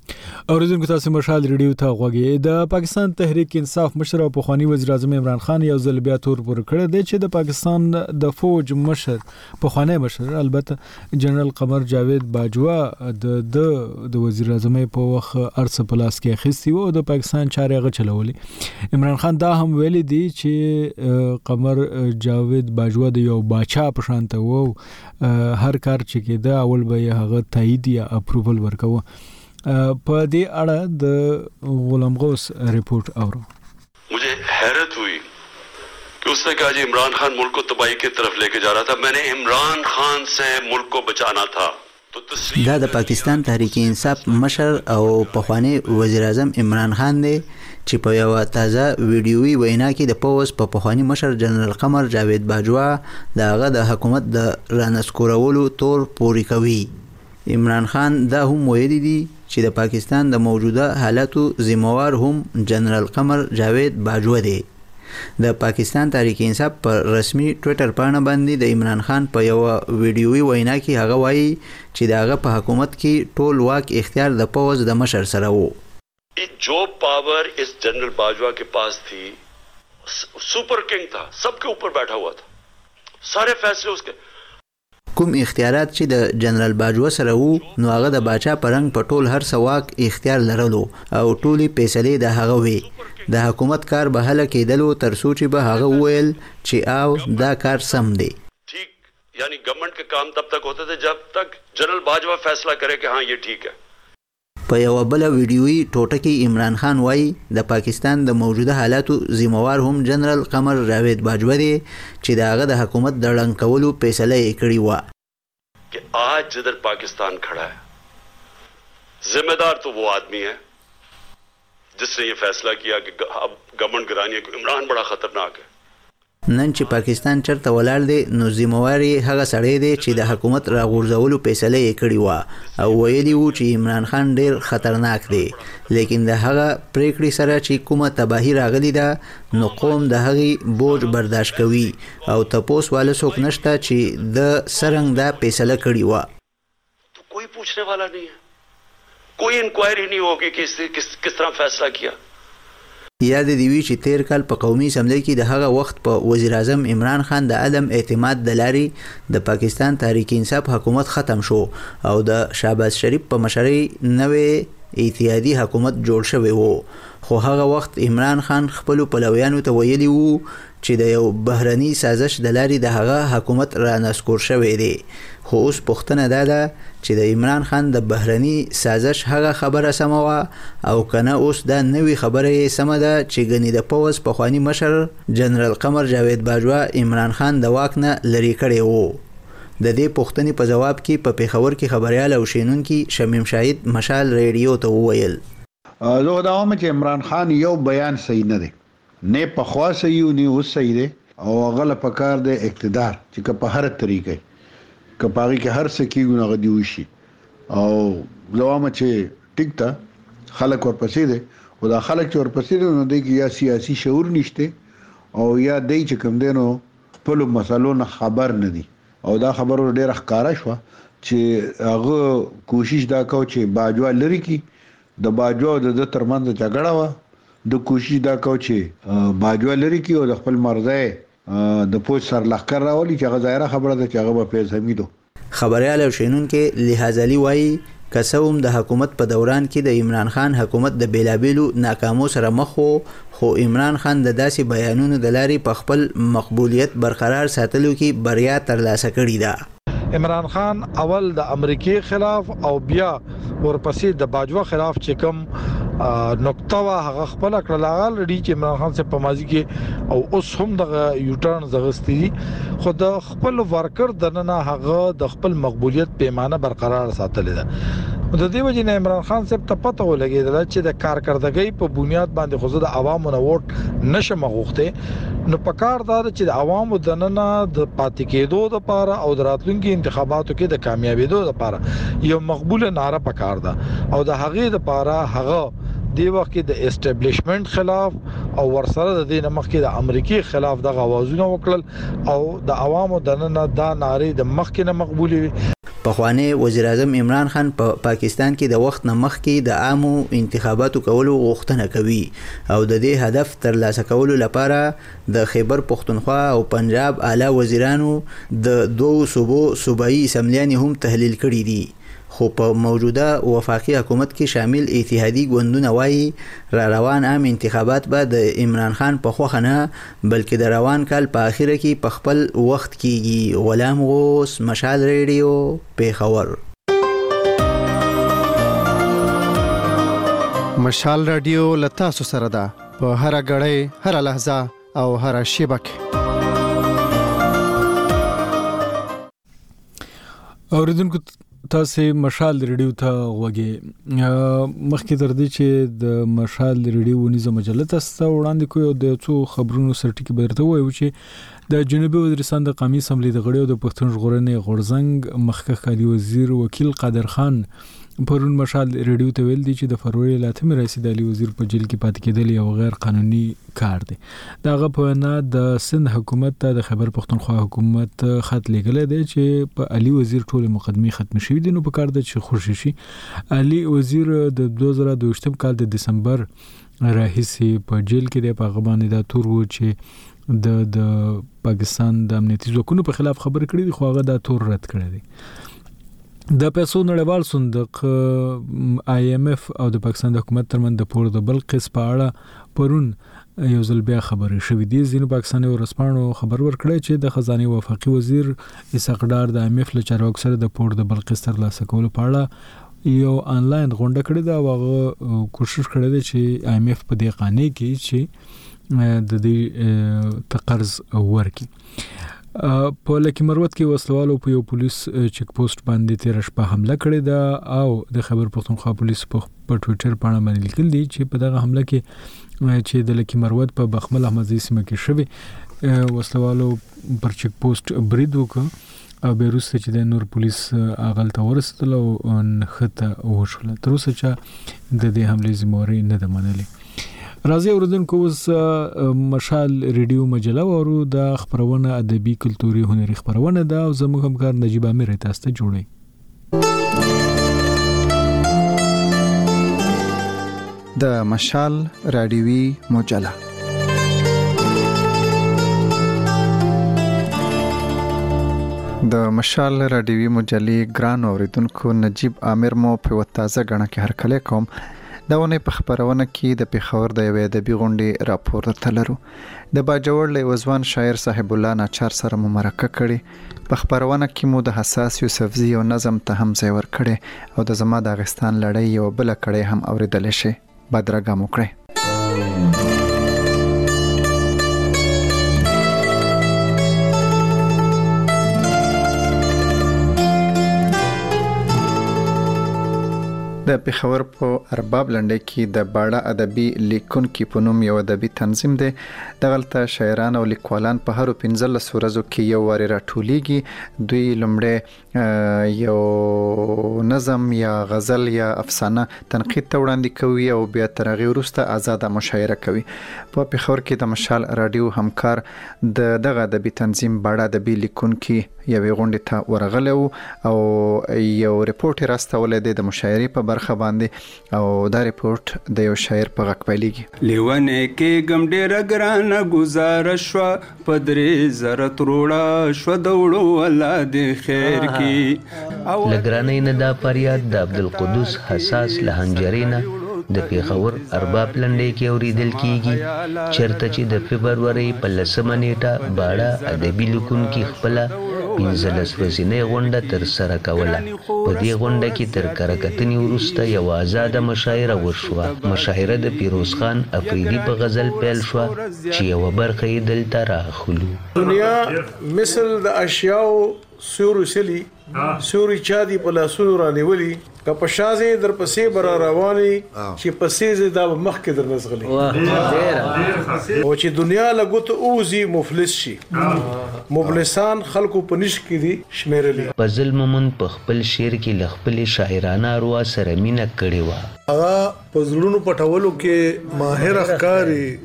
اوریدونکو تاسو مشال ریډیو ته غوږی. د پاکستان تحریک انصاف مشر او پخوانی وزیر اعظم عمران خان یو ځل بیا تور پر کړی دی چې د پاکستان د فوج مشر پخوانی مشر البته جنرال قمر جاوید باجوا د وزیر اعظم په وخت ارڅ پلاس کې خستی وو د پاکستان چارې غ چلولې. عمران خان دا هم ویلي دی چې قمر جاوید باجوا د یو باچا په شان ته وو، هر کار چې کېده اول به هغه تایید یا اپروول ورکوه. په دې اړه د غلام غوث رپورٹ اورو. मुझे हैरत हुई कि उसने कहा जी इमरान खान मुल्क को तबाही की तरफ लेके जा रहा था, मैंने इमरान खान से मुल्क को बचाना था. دا د پاکستان تحریک انصاف مشر او پخوانی وزیر اعظم عمران خان دی چې په یو تازه ویډیوي وینا کې د پوز په پخوانی مشر جنرال قمر جاوید باجوا دغه د حکومت د رانسکورولو تور پوري کوي. عمران خان دا هم ویلي دي چې د پاکستان د موجوده حالاتو ذمہوار هم جنرال قمر جاوید باجوا دی. د پاکستان تحریک انصاف پر رسمي ټوئیټر پاڼه باندې د عمران خان په یو ویډیوي وینا کې هغه وایي چې دغه په حکومت کې ټول واک اختیار د پوز د مشر سره وو. जो पावर इस जनरल बाजवा के पास थी, सुपर किंग था, सबके ऊपर बैठा हुआ था, सारे फैसले उसके. کوم اختیارات چې د جنرال باجوا سره وو نو هغه د باچا پرنګ په ټول هر سواک اختیار لرلو او ټولي فیصلې د هغه وی. د حکومت کار به هله کېدلو تر څو چې به هغه ویل چې او دا کار سم دی. ठीक, यानी गवर्नमेंट के काम तब तक होते थे जब तक जनरल बाजवा फैसला करे कि हाँ ये ठीक है. په یو بل ویډیوي ټوټه کې عمران خان وایي د پاکستان د موجوده حالاتو ذمہوار هم جنرال قمر جاوید باجوا دی چې دغه د حکومت د ړنګ کولو فیصله یې کړې و. कि आज जिधर पाकिस्तान खड़ा है जिम्मेदार तो वो आदमी है जिसने ये फैसला किया कि अब गवर्नमेंट गिरानी है. इमरान बड़ा खतरनाक है. نن چې پاکستان چرته ولاړ دی نو ذمہواري هغه سړی دی چې د حکومت راغورځولو فیصله یې کړې و او ویلي و چې عمران خان ډیر خطرناک دی. لیکن د هغه پریکړې سره چې کومه تباہي راغلی ده نو قوم د هغې بوج برداشت کوي او تپوس والا څوک نشته چې د سرنګ دا فیصله کړې و. तो कोई पूछने वाला नहीं है, कोई इंक्वायरी नहीं होगी कि किस तरह फैसला किया. یاد دی وی چې تیر کال په قومي اسمبلی کې د هغه وخت په وزیر اعظم عمران خان د عدم اعتماد د لاري د پاکستان تحریک انصاف حکومت ختم شو او د شهباز شریف په مشرۍ نوې اتحادی حکومت جوړ شوی وو. خو هغه وخت عمران خان خپل پلویانو ته ویلي وو چې د یو بهرني سازش د لاري د هغه حکومت را نسکور شوی دی. خو اوس پوښتنه ده چې د عمران خان د بهرني سازش هغه خبره سمه وه او کنه اوس دا نوې خبره یې سمه ده چې ګنې د پوز پخوانی مشر جنرال قمر جاوید باجوا عمران خان د واک نه لرې کړی وو. د دې پوښتنې په جواب کې په پیښور کې خبريال او شینونکي شمیم شاهد مشال ریډیو ته وویل زه دا وایم چې عمران خان یو بیان صحیح نه دی، نه په خوا صحیح نه اوس صحیح دی او غل په کار د اقتدار چې په هر طریقې کپاغي کې هر څه کیږي نو غدي وشي او زوامه چې ټیک تا خلک ورپسې دي او دا خلک چې ورپسې دي نو د یا سیاسي شعور نشته او یا د چې کوم دینو په لو مسالو نه خبر نه دي او دا خبرو ډېر ښکارا شو چې هغه کوشش دا کو چې باجوا لري کی د باجوا د ترمنځ جګړه و د کوشش دا کو چې باجوا لري کی او د خپل مرزه د پوج سر لخر راولي چې غزایره خبره ده چې هغه په پیس حمیدو خبريال او شینونکو لحاظ علي وایي کسوم د حکومت په دوران کې د عمران خان حکومت د بیلابیلو ناکامو سره مخ خو عمران خان د داسې بیانونو د لاري په خپل مقبولیت برقرار ساتلو کې بریا ترلاسه کړې ده. عمران خان اول د امریکای خلاف او بیا ورپسې د باجوا خلاف چې کوم نقطه وا هغه خپل کړل هغه لري چې عمران خان سے په ماضي کې او اوس هم د یوټرن زغستی خو د خپل ورکر دنه هغه د خپل مقبولیت پیمانه برقرار ساتل ده. د دې وجې نه عمران خان صاحب ته پته ولګیدل چې د کارکردګۍ په بنیاد باندې خو د عوامو نه ووټ نشم غوښته نو پکار دا چې د عوامو دننه د پاتې کېدو لپاره او د راتلونکي انتخاباتو کې د کامیابیدو لپاره یو مقبوله ناره پکار ده او د هغې لپاره هغه دی وخت کې د اسټابلیشمنت خلاف او ورسره د دې مخ کې د امریکای خلاف د غوازونه وکړل او د عوامو دننه دا ناره د مخ کې نه مقبولې پخوانی وزیر اعظم عمران خان په پاکستان کې د وخت نه مخکې د عامو انتخاباتو کولو غوښتنه کوي او د دې هدف ترلاسه کولو لپاره د خیبر پختونخوا او پنجاب اعلی وزیرانو د دوو صوبو صوبایي اسمبلیانې هم تحلیل کړي دي. خو په موجوده وفاقي حکومت کې شامل اتحادي ګوندونه وایي را روان عام انتخابات به د عمران خان په خوښه نه بلکې د روان کال په اخره کې په خپل وخت کېږي. غلام غوث، مشال ریډیو، پیښور. مشال رادیو له تاسو سره ده په هر غړی، هر لحظه او هر شیبه کې. اوریدونکو تاسو مشال ریډیو ته وګورئ. مخکې تر دې چې د مشال ریډیو ونیزه مجله تاسو وړاندې کوي او د څو خبرونو سرټکی برته وایو چې د جنوبي وزیرستان د قومي اسمبلی د غړیو د پښتون ژغورنې غورزنګ مخکښ عالی وزیر وکیل قادر خان پرون مشال ریډیو ته ویل دي چې د فروری لاتمې رئیس د عالی وزیر په جیل کې پاتې کېدل یو غیر قانوني کار دی. دغه په نه د سند حکومت ته د خیبر پختونخوا حکومت خط لیکل دی چې په عالی وزیر ټول مقدمه ختم شوې دي. نو په کار د چې خوشی شي عالی وزیر د 2022 کال د دسمبر راهیسي په جیل کې د پاغبانې د تور و چې د پاکستان د امنیتي ځواکونو په خلاف خبر کړی دی خو هغه د تور رد کړی دی. د پیسو نړیوال صندوق IMF او د پاکستان د حکومت ترمنځ د پور د بلقیس په اړه پرون یو ځل بیا خبرې شوې دي. ځینو پاکستاني ورسپانو خبر ورکړی چې د خزانه وفاقي وزیر اسحاق ډار د IMF له چارواکو سره د پور د بلقیس ترلاسه کولو په اړه یو آنلاین غونډه کړې ده او هغه کوشش کړی دی چې IMF په دې قانې کې چې د دې تقرض ورکړي. په لکه مروت کې وسلوالو په یو پولیس چیک پوسټ باندې تیر شپه حمله کړې ده او د خیبر پختونخوا پولیس په ټوئیټر باندې لیکل دي چې په دغه حمله کې چې د لکه مروت په بخمل احمدزي سیمه کې شوی وسلوالو پر چیک پوسټ برید وکړ او بیروسته چې د نور پولیس اغل ته ورسېدل او نخته وشول. تر اوسه چې د دې حمله ذمہواری نه ده منلې. راځي اوردونکو اوس مشال ریډیو مجله ورو د خبرونه ادبي کلتوري هنري خبرونه ده او زموږ همکار نجیب امیر تاسو ته جوړي. د مشال رادیوي مجله د مشال رادیوي مجلې ګران اوریدونکو نجیب امیر مو په تازه غړنه کې هرکله کوم. دا ونه په خبرونه کې د پیښور د یوې ادبي غونډې راپور تلرو د باجوړ له وزوان شاعر صاحب الله ناچار سره مرکه کړي. په خبرونه کې مو د حساس یوسفزي او نظم ته هم ځای ور کړي او د زما د افغانستان لړۍ یو بل کړي هم اوریدل شي. بدرګه مو کړی. د پیښور په ارباب لنډۍ کې د باړه ادبي لیکونکي په نوم یو ادبي تنظیم دی. دغلته شاعران او لیکوالان په هر 15 ورځو کې یو واری راټولیږي. دوی لومړی یو نظم یا غزل یا افسانه تنقید ته وړاندې کوي او بیا تر هغې وروسته آزاده مشاعره کوي. په پیښور کې د مشال رادیو همکار د دغه ادبي تنظیم باړه ادبي لیکونکي یوې غونډې ته ورغلی او یو ریپورټ راستولی دی د مشاعرې په برخه باندې او دا ریپورټ د یو شاعر په غږ پیلېږي. لیونې کې ګم ډېره ګرانه ګزاره شوه په 3000 تروړه شوه د وړو الله دې خیر کړي. له ګرانۍ نه دا فریاد د عبدالقدوس حساس له هنجرې نه د پیښور ارباب لنډۍ کې اورېدل کېږي چېرته چې د فبرورۍ په 10مه نیټه باړه ادبي لیکونکي خپله 15 ورځنۍ غونډه ترسره کوله. په دې غونډه کې تر کره وروسته یو آزاده مشاعره وشوه. مشاعره د پیروز خان افریدي په غزل پیل شوه چې یوه برخه یې دلته راخلو. دنیا مثل د اشیاو سوري سلی سوري چا دی په لاسونو رانیولي که په شازې در پسې برا رواني چې پسې زه دا مخ کې در نسغلي او چې دنیا لګوت اوزي مفلس شي مفلسان خلکو په نش کې دي شمیرلي. فضل مومن په خپل شعر کې ل خپل شاعرانه اروا سره مینه کړې و. هغه په زړونو پټولو کې ماهر ښکاری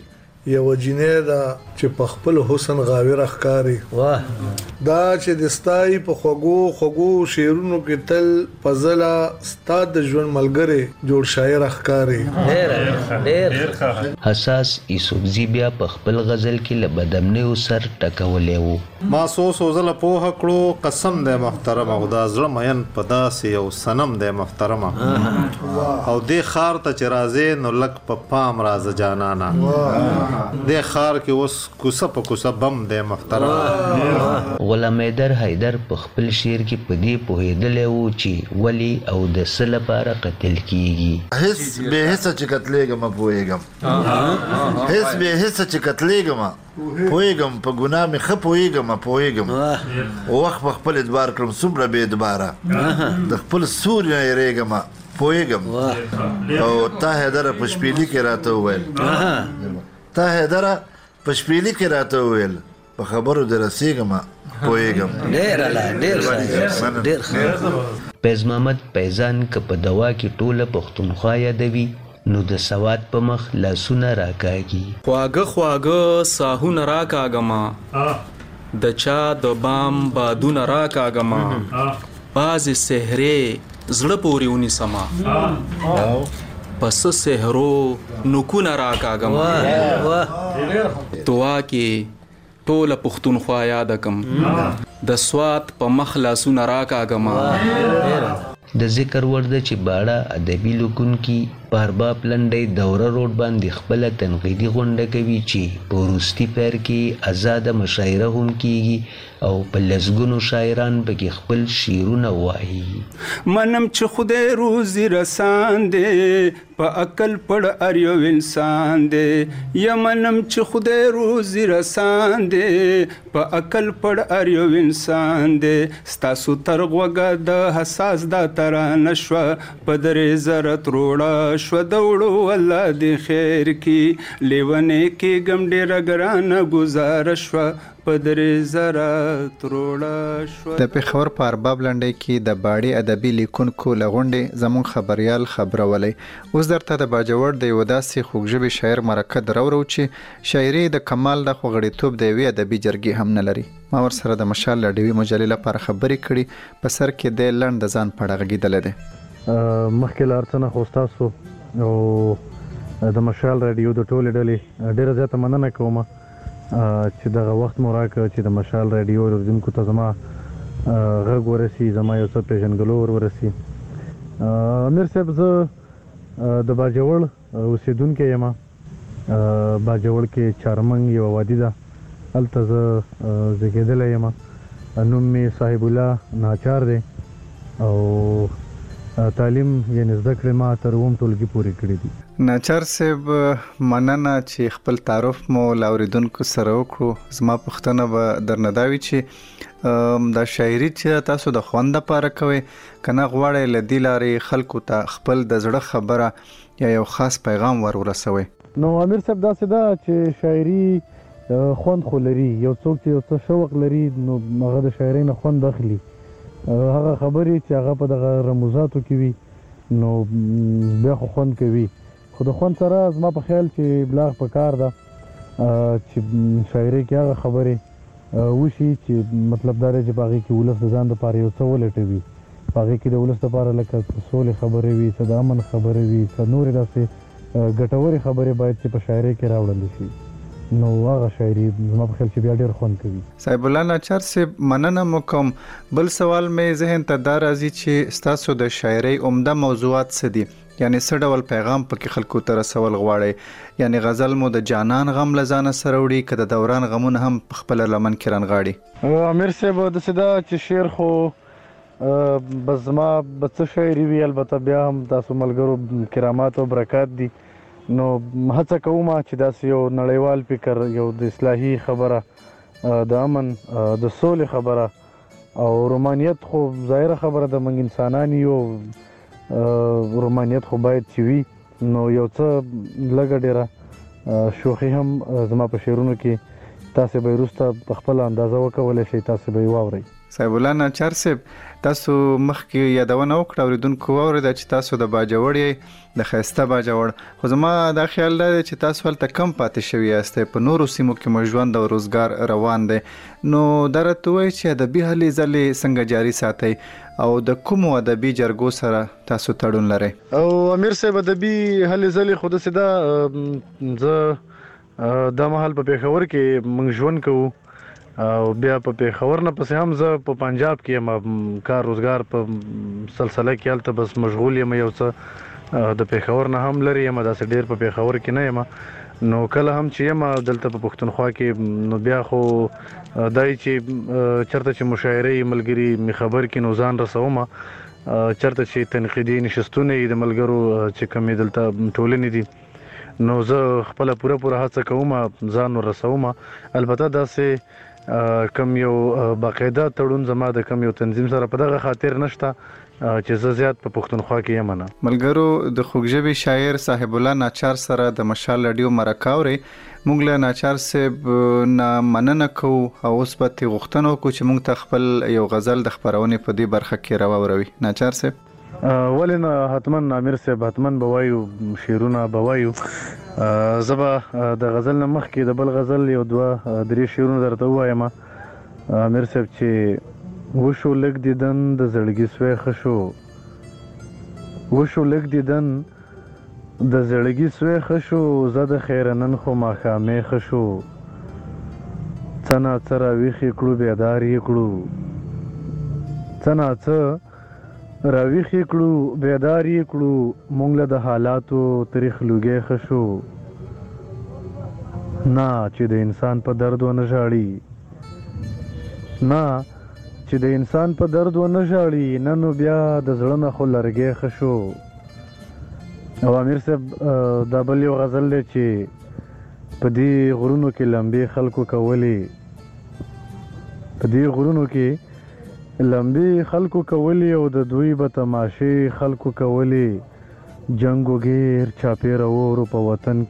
یو جنې دا چې په خپل حسن غاوی راخکاری واه دا چې د ستای په خوګو شعرونو کې تل فضله ستاد د ژوند ملګری جوړ شاعر راخکاری ډېر حساس یوسفزی بیا په خپل غزل کې لبدمنه سر ټکولې وو ما سوزله په کړو قسم دې محترم او دا زړه مین په داسې یو سنم دې محترم او دې خار ته چې راځي نو لک په پام راز جانانا دې خار کې اوس کوسه په کوسه بم دې محترم غلام حیدر په خپل شعر کې په دې پوهېدلی وو چې ولی او د څه لپاره قتل کیږي هیڅ به هیڅ چې قتلېږم پوهېږم هیڅ به هیڅ چې قتلېږم پوهېږم په ګناه مې ښه پوهېږم وخت په خپل ادبار کړم څومره بې ادباره د خپل سوري نه یېرېږم پوهېږم او تا حیدره په شپېلي کې راته وویل تا حیدره په شپېلي کې راته وویل په خبرو دې رسېږم پوهېږم ډېر فیض محمد فیضان که په دوا کې ټوله پښتونخوا یادوي نو د سواد په مخ لاسونه راکاږي خواږه ساهونه راکاږم د چا د بام بادونه راکاږم بعضې سحرې زړه پورې ونیسمه پس سحرو نکونه راکاږم دعا کې ټوله پښتونخوا یاد کم د سواد په مخ لاسونه راکاږم د ذکر ور ده چې باړه ادبي لیکونکي په ارباب لنډۍ دوره روډ باندې خپله تنقیدي غونډه کوي چې په وروستي پیر کې ازاده مشاعره هم کیږي او په لسګونو شاعران پکې خپل شعرونه وایي منم چې خدای روزي رسان دی په عقل پړ ار یو انسان دی یا منم چې خدای روزي رسان دی په عقل پړ ار یو انسان دی ستاسو تر غوږه د حساس دا ترانه شوه په درې زره تروړه شوه د وړو الله دې خیر کی لیونې کې ګم ډېره ګرانه ګزاره شوه په درې زره تروړه شوه د پېښور په ارباب لنډۍ کې د باړې ادبي لیکونکو له غونډې زموږ خبریال خبرولی اوس درته د باجوړ د یوه داسې خوږژبې شاعر مرکه دراوړو چې شاعري د کمال د خو غړیتوب د یوې ادبي جرګې هم نه لري ما ورسره د مشال له ډیوي مجلې لپاره خبرې کړي په سر کې د لنډ د ځان په اړه غږېدلی دی مخکې له هر څه نه خو ستاسو او د مشال راډیو د ټولې ډلې ډېره زیاته مننه کوم چې دغه وخت مو راکړ چې د مشال راډیو اوریدونکو ته زما غږ ورسي زما یو څه پیژنګلو ورسي امیر صاحب زه د باجوړ اوسېدونکی یم باجوړ کې چارمنګ یوه وادي ده هلته زه زیږېدلی یم نوم مې صاحب الله ناچار دی او تعلیم یعنې زده کړې ما تر اووم ټولګي پورې کړي دي ناچار صاحب مننه چې خپل تعارف مو له اورېدونکو سره وکړو زما پوښتنه به درنه دا وي چې دا شاعري چې تاسو د خوند دپاره کوئ که نه غواړئ له دې لارې خلکو ته خپل د زړه خبره یا یو خاص پیغام ور ورسوئ نو امیر صاحب داسې ده چې شاعري خوند خو لري یو څوک چې یو څه شوق لري نو هغه د شاعرۍ نه خوند اخلي هغه خبرې چې هغه په دغه رموزاتو کې وي نو بیا خو خوند کوي خو د خوند سره زما په خیال چې بلاغ په کار ده چې شاعرۍ کې هغه خبرې وشي چې مطلب دا دی چې په هغې کې ولس د ځان دپاره یو څه ولټوي په هغې کې د ولس دپاره لکه سولې خبرې وي څه د امن خبرې وي څه نورې داسې ګټورې خبرې باید چې په شاعرۍ کې راوړل شي نو هغه شاعري زما په خیال چې بیا ډېر خوند کوي صاحب الله ناچار صاحب مننه مو کوم بل سوال مې ذهن ته دا راځي چې ستاسو د شاعرۍ عمده موضوعات څه دي یعنې څه ډول پیغام پکې خلکو ته رسول غواړئ یعنې غزل مو د جانان غم له ځانه سره وړي که د دوران غمونه هم په خپله لمن کې رانغاړي امیر صاحب داسې ده چې شعر خو بس زما به څه شاعري وي البته بیا هم تاسو ملګرو کرامات او برکات دي نو هڅه کوم چې داسې یو نړیوال فکر یو د اصلاحي خبره د امن د سولې خبره او رومانیت خو ظاهره خبره د موږ انسانان یو رومانیت خو باید چې وي نو یو څه لږه ډېره شوخي هم زما په شعرونو کې تاسې به یې وروسته په خپله اندازه وکولی شئ تاسې به یې واورئ صاحب الله ناچار صاحب تاسو مخکې یادونه وکړه اوریدونکو اورید چې تاسو د باجوړ د خیسته باجوړ خو زما دا خیال دی چې تاسو هلته کم پاتې شوي یاستئ په نورو سیمو کې مو ژوند او روزګار روان دی نو دا راته وایي چې ادبي هلې ځلې څنګه جاري ساتئ او د کومو ادبي جرګو سره تاسو تړون لرئ او امیر صاحب ادبي هلې ځلې خو داسې ده زه دا مهال په پېښور کې موږ ژوند کوو او بیا په پېښور نه پسې هم زه په پنجاب کې یم کار روزګار په سلسله کې هلته بس مشغول یم یو څه د پېښور نه هم لرې یم داسې ډېر په پېښور کې نه یم نو کله هم چې یم دلته په پښتونخوا کې نو بیا خو دای چې چرته چې مشاعرې ملګري می خبر کې نو ځان رسوم چرته چې تنقیدي نشستونه د ملګرو چې کومې دلته ټولنې دي نو زه خپل پوره هڅه کوم ځان ورسوم البته داسې کم یو باقاعده تړون زما د کم یو تنظیم سره په دغه خاطر نشته چې زه زیات په پښتونخوا کې یم نه ملګرو د خوږژبي شاعر صاحب الله ناچار سره د مشال رادیو مرکه اوري موږ له ناچار صاحب نه مننه کوو او اوس به ترې غوښتنه وکړو چې موږ ته خپل یو غزل د خپرونې په دې برخه کې راواوروي ناچار صاحب ولې نه حتما امیر صاحب حتما به وایو شعرونه به وایو زه به د غزل نه مخکې د بل غزل یو دوه درې شعرونه درته ووایم امیر صاحب چې وشو لږ دیدن د زړګي سوی ښه شو وشو لږ دیدن د زړګي سوی ښه شو زه د خیره نن خو ماښامې ښه شو څه ناڅه راویښې کړو بیدار یې کړو څه ناڅه راویښې کړو بیدار یې کړو مونږ له د حالاتو تریخ لوګی ښه شو نه چې د انسان په درد ونه ژاړي نه چې د انسان په درد ونه ژاړي نه نو بیا د زړه نه خو لرګی ښه شو او امیر صاحب دا بل یو غزل دی چې په دې غرونو کې لمبې خلکو کولې په دې غرونو کې لمبې خلکو کولی او د دوی به تماشې خلکو کولی جنګو غیر چاپیره وورو په وطن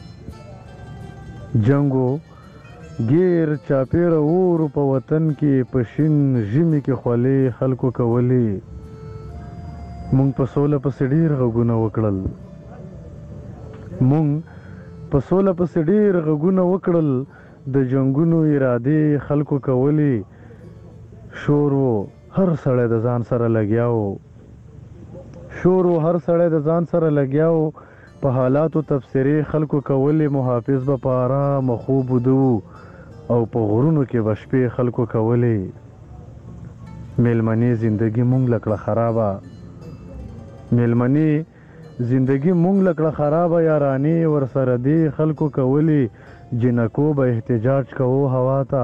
کې جنګو غیر چاپیره وورو په وطن کې په شین ژمي کې خولې خلکو کولی مونږ په سوله پسې ډېر غږونه وکړل مونږ په سوله پسې ډېر غږونه وکړل د جنګونو ارادې خلکو کولی شور و هر سړی د ځان سره لګیاو شور و هر سړی د ځان سره لګیاو په حالاتو تفسیرې خلکو کولې محافظ به په آرامه خوب ودو او په غرونو کې به شپې خلکو کولې میلمنې زندګي مونږ له کړه خرابه میلمنې زندګي مونږ له کړه خرابه یارانې ورسره دې خلکو کولې جنکو به احتجاج کوو هوا ته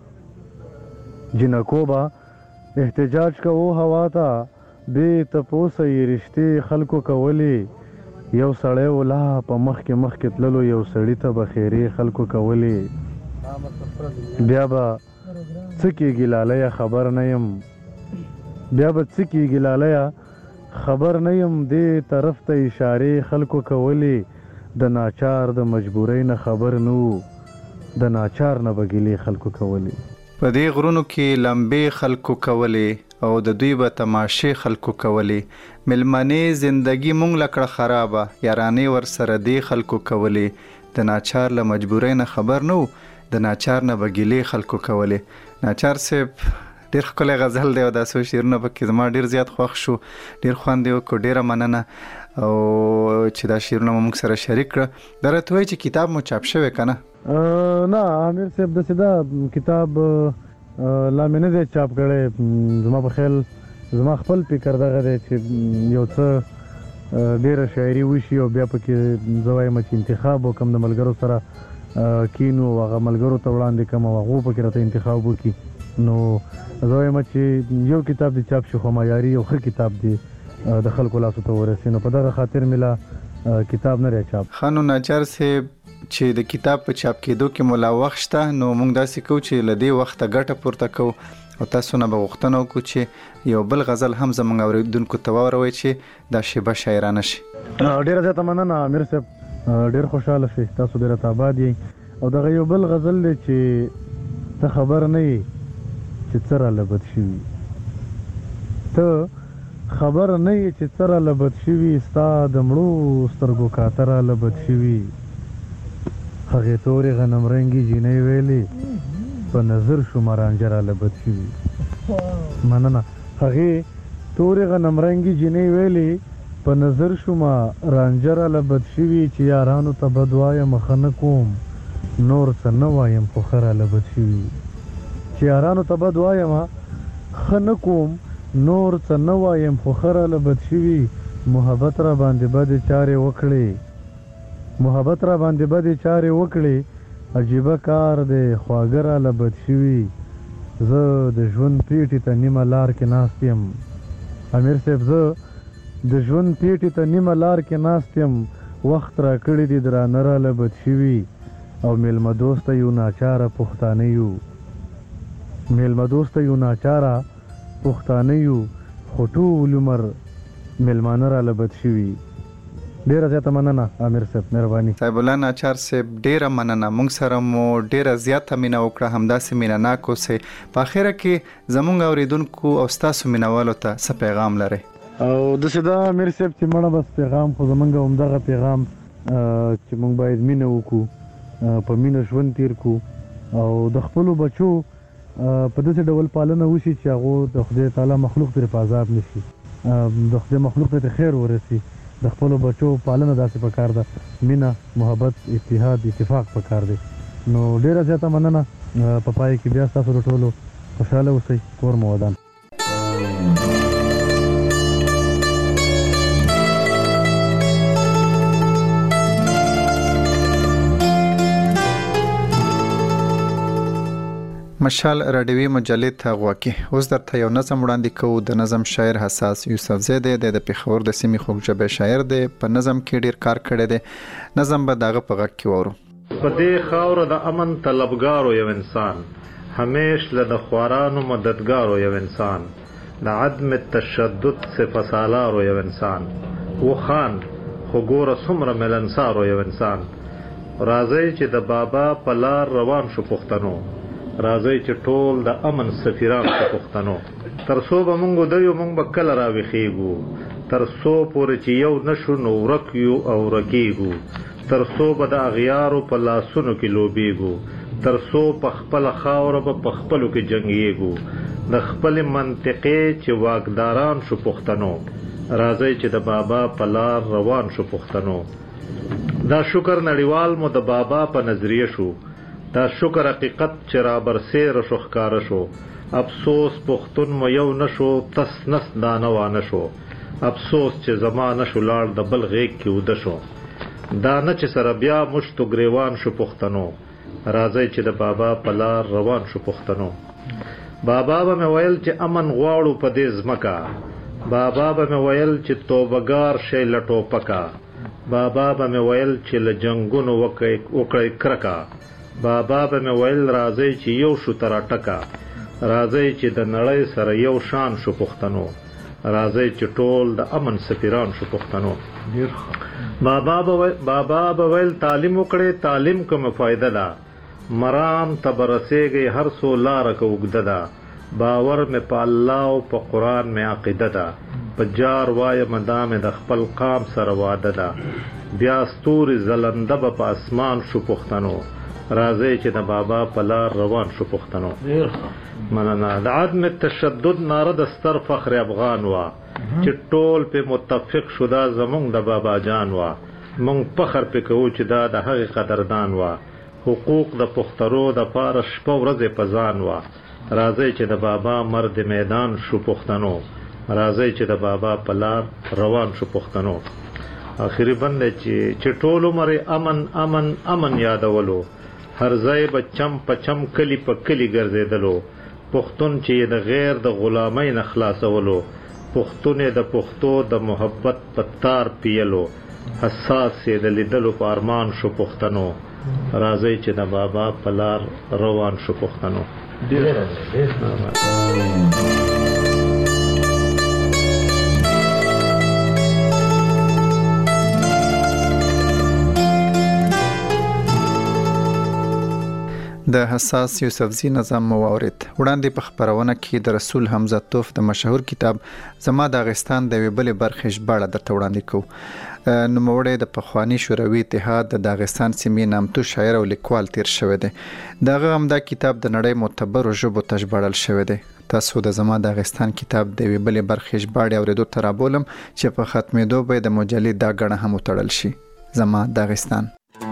جنکو با احتجاج کوو هوا ته بې تپوسه یې رشتې خلکو کولی یو سړی ولا په مخکې تللو یو سړي ته به خیرې خلکو کولی بیا به څه کېږي لالیه خبر نه یم بیا به څه کېږي لالیه خبر نه یم دې طرف ته اشارې خلکو کولی د ناچار د مجبورۍ نه خبر نه وو د ناچار نه به ګیلې خلکو کولی په دې غرونو کې لمبې خلکو کولې او د دوی به تماشې خلکو کولې ملمنې زندگی مونږ لکړه خرابه یارانې ورسره دې خلکو کولې د ناچار له مجبورۍ نه خبر نه د ناچار نه به ګیلې خلکو کولې ناچار صاحب ډېر ښکلی غزل دی او داسې شعرونه پکې زما ډېر زیات خوښ شو ډېر خوند یې وکړو ډېره مننه او چې دا شعرونه مو موږ سره شریک کړه دا راته وایي چې کتاب مو چاپ شوی که نه نه امیر صاحب داسې دا کتاب لا مې نه دی چاپ کړی زما په خیال زما خپل فکر دغه دی چې یو څه ډېره شاعري وشي او بیا پکې زه وایم چې انتخاب وکړم د ملګرو سره کینو هغه ملګرو ته وړاندې کړم او هغو پکې راته انتخاب وکړي نو زه وایم چې یو کتاب دی چاپ شي خو معیاري یو ښه کتاب دی د خلکو لاسو ته ورسي نو په دغه خاطر مې لا کتاب نه دی چاپ ښه نو ناچار صاحب چې د کتاب په چاپ کېدو کې مو لا وخت شته نو موږ داسې کوو چې له دې وخته ګټه پورته کوو او تاسو نه به غوښتنه وکړو چې یو بل غزل هم زموږ اورېدونکو ته واوروئ چې دا شیبه شاعرانه شي ډېره زیاته مننه امیر صاحب ډېر خوشحاله شئ تاسو ډېر آباد یئ او دغه یو بل غزل دی چې ته خبر نه یې چې څه راله بد شوي ته خبر نه یې چې څه راله بد شوي ستا د مړو سترګو کاته راله بد شوي هغې تورې غنم رنګي جینۍ ویلې په نظر شومه رانجه راله بد شوي مننه هغې تورې غنم رنګي جینۍ ویلې په نظر شومه رانجه راله بد شوي چې یارانو ته بد وایم ښه نه کوم نور څه نه وایم خو ښه راله بد شوي چې یارانو ته بد وایم ښه نه کوم نور څه نه وایم خو ښه راله بد شوي محبت را باندې بدې چارې وکړې محبت را باندې بدې چارې وکړې عجیبه کار دی خواږه راله بد شوي زه د ژوند پیټې ته نیمه لار کې ناست یم امیر صاحب زه د ژوند پیټې ته نیمه لار کې ناست یم وخت را کړی دی درانه راله بد شوي او میلمه دوسته یو ناچاره پښتانه یو میلمه دوسته یو ناچاره پښتانه یو خو ټول عمر میلمانه راله بد شوي ډیره زیاته مننه امیر صاحب مهرباني صاحب الله ناچار صاحب ډیره مننه موږ سره مو ډیره زیاته مینه وکړه همداسې مینه ناک اوسئ په اخره کې زموږ اوریدونکو او ستاسو مینوالو ته څه پیغام لرئ او داسې دا امیر صاحب چې مړه بس پیغام خو زموږ همدغه پیغام چې موږ باید مینه وکړو په مینه ژوند تیر کړو او د خپلو بچو په داسې ډول پالنه وشي چې هغه د خدای تعالی مخلوق پرې په عذاب نشي د خدای مخلوق ته خیر ورسي د خپلو بچو پالنه داسې پکار ده مینه محبت اتحاد اتفاق پکار دی نو ډیره زیاته مننه په پای کې بیا ستاسو ټولو خوشحاله اوسئ کور مو ودان مشال راډیوي مجلې ته غواکي اوس درته یو نظم وړاندې کوو د نظم شاعر حساس یوسف زی دی د پېښور د سیمې خوږ ژبې شاعر دی په نظم کې ډیر کار کړی دی نظم به دغه په غږ کې وورو په دې خاوره د امن طلبګارو یو انسان همیش له د خوارانو مددګارو یو انسان د عدم تشدد صفه سالارو یو انسان و خان خو ګوره څومره ملنسارو یو انسان راځئ چې د بابا په لار روان شو پښتنو راځئ چې ټول د امن سفیران شو پښتنو تر څو به مونږ ودرېږو مونږ به کله راویښېږو تر څو پورې چې یو نشو نو ورک یو او ورکېږو تر څو به د اغیارو په لاسونو کې لوبېږو تر څو په خپله خاوره به په خپلو کې جنګېږو د خپلې منطقې چې واکداران شو پښتنو راځئ چې د بابا په لار روان شو پښتنو دا شکر نړیوال مو د بابا په نظریه شو دا شکر حقیقت چې را برسېره شو ښکاره شو افسوس پښتون مو یو نشو تس نس دانه وانه شو افسوس چې زما نشو لاړ د بل غیږ کې وده شو دا نه چې سره بیا مشتو ګریوان شو پښتنو راځئ چې د بابا په لار روان شو پښتنو بابا به مې ویل چې امن غواړو په دې ځمکه بابا به مې ویل چې توبهګار شئ له ټوپکه بابا به مې ویل چې له جنګونو وکړئ کرکه بابا به مې ویل راځئ چې یو شو تر اټکه راځئ چې د نړۍ سره یو شان شو پښتنو راځئ چې ټول د امن سفیران شو پښتنو بابا به ویل تعلیم وکړئ تعلیم کوم فایده ده مرام ته به رسېږئ هر څو لاره که اوږده ده باور مې په الله او په قرآن مې عقیده ده په جار وایم دا مې د خپل قام سره واده ده بیا ستوري ځلنده به په اسمان شو پښتنو راځئ چې د بابا په لار روان شو پښتنو مننه د عدم تشدد ناره د ستر فخر افغان وه چې ټول پې متفق شو دا زمونږ د بابا جان وه مونږ فخر پې کوو چې دا د هغې قدردان وه حقوق د پښتنو دپاره شپه ورځې په ځان وه راځئ چې د بابا مرد میدان شو پښتنو راځئ چې د بابا په لار روان شو پښتنو آخري بند دی چې ټول عمر امن امن امن یادولو هر ځای به چم په چم کلی په کلی ګرځېدلو پښتون چې د غیر د غلامۍ نه خلاصولو پښتون د پښتو د محبت په تار پیلو حساس یې د لیدلو په ارمان شو پښتنو راځئ چې د بابا په لار روان شو پښتنو د حساس یوسفزي نظام مو اورید. وړاندې په خبرونه کې د رسول حمزه توف د مشهور کتاب زما د داغستان د یوې بلې برخې ژباړه درته وړاندې کوو. نوموړی د پخواني شوروي اتحاد د داغستان سیمې نامتو شاعر او لیکوال تیر شوی دی. دغه همدا کتاب د نړۍ معتبرو ژبو ته ژباړل شوی دی. تاسو د زما د داغستان کتاب د یوې بلې برخې ژباړې اورېدو ته رابولم چې په ختمېدو به د مجلې دا ګڼه هم وتړل شي. زما د داغستان.